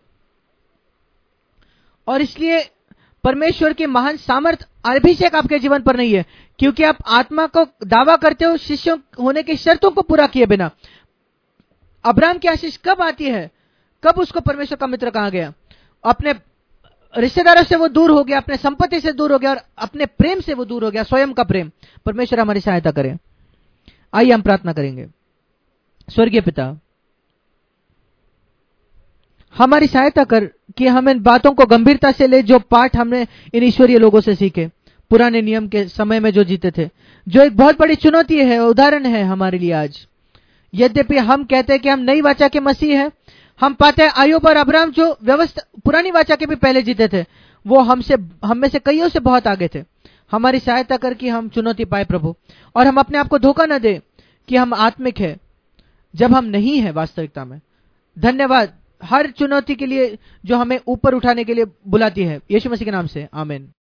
और इसलिए परमेश्वर की महान सामर्थ अभिषेक आपके जीवन पर नहीं है, क्योंकि आप आत्मा को दावा करते हो शिष्यों होने की शर्तों को पूरा किए बिना। अब्राहम की आशीष कब आती है? कब उसको परमेश्वर का मित्र कहा गया? अपने रिश्तेदारों से वो दूर हो गया, अपने संपत्ति से दूर हो गया और अपने प्रेम से वो दूर हो गया, स्वयं का प्रेम। परमेश्वर हमारी सहायता करें। आइए हम प्रार्थना करेंगे। स्वर्गीय पिता, हमारी सहायता कर कि हम इन बातों को गंभीरता से ले, जो पाठ हमने इन ईश्वरीय लोगों से सीखे, पुराने नियम के समय में जो जीते थे, जो एक बहुत बड़ी चुनौती है, उदाहरण है हमारे लिए आज। यद्यपि हम कहते हैं कि हम नई वाचा के मसीह हैं, हम पाते हैं अय्यूब और अब्राहम जो व्यवस्था पुरानी वाचा के भी पहले जीते थे, वो हम में से कईयों से बहुत आगे थे। हमारी सहायता कर कि हम चुनौती पाए प्रभु, और हम अपने आप को धोखा न दे कि हम आत्मिक है जब हम नहीं है वास्तविकता में। धन्यवाद हर चुनौती के लिए जो हमें ऊपर उठाने के लिए बुलाती है। यीशु मसीह के नाम से आमीन।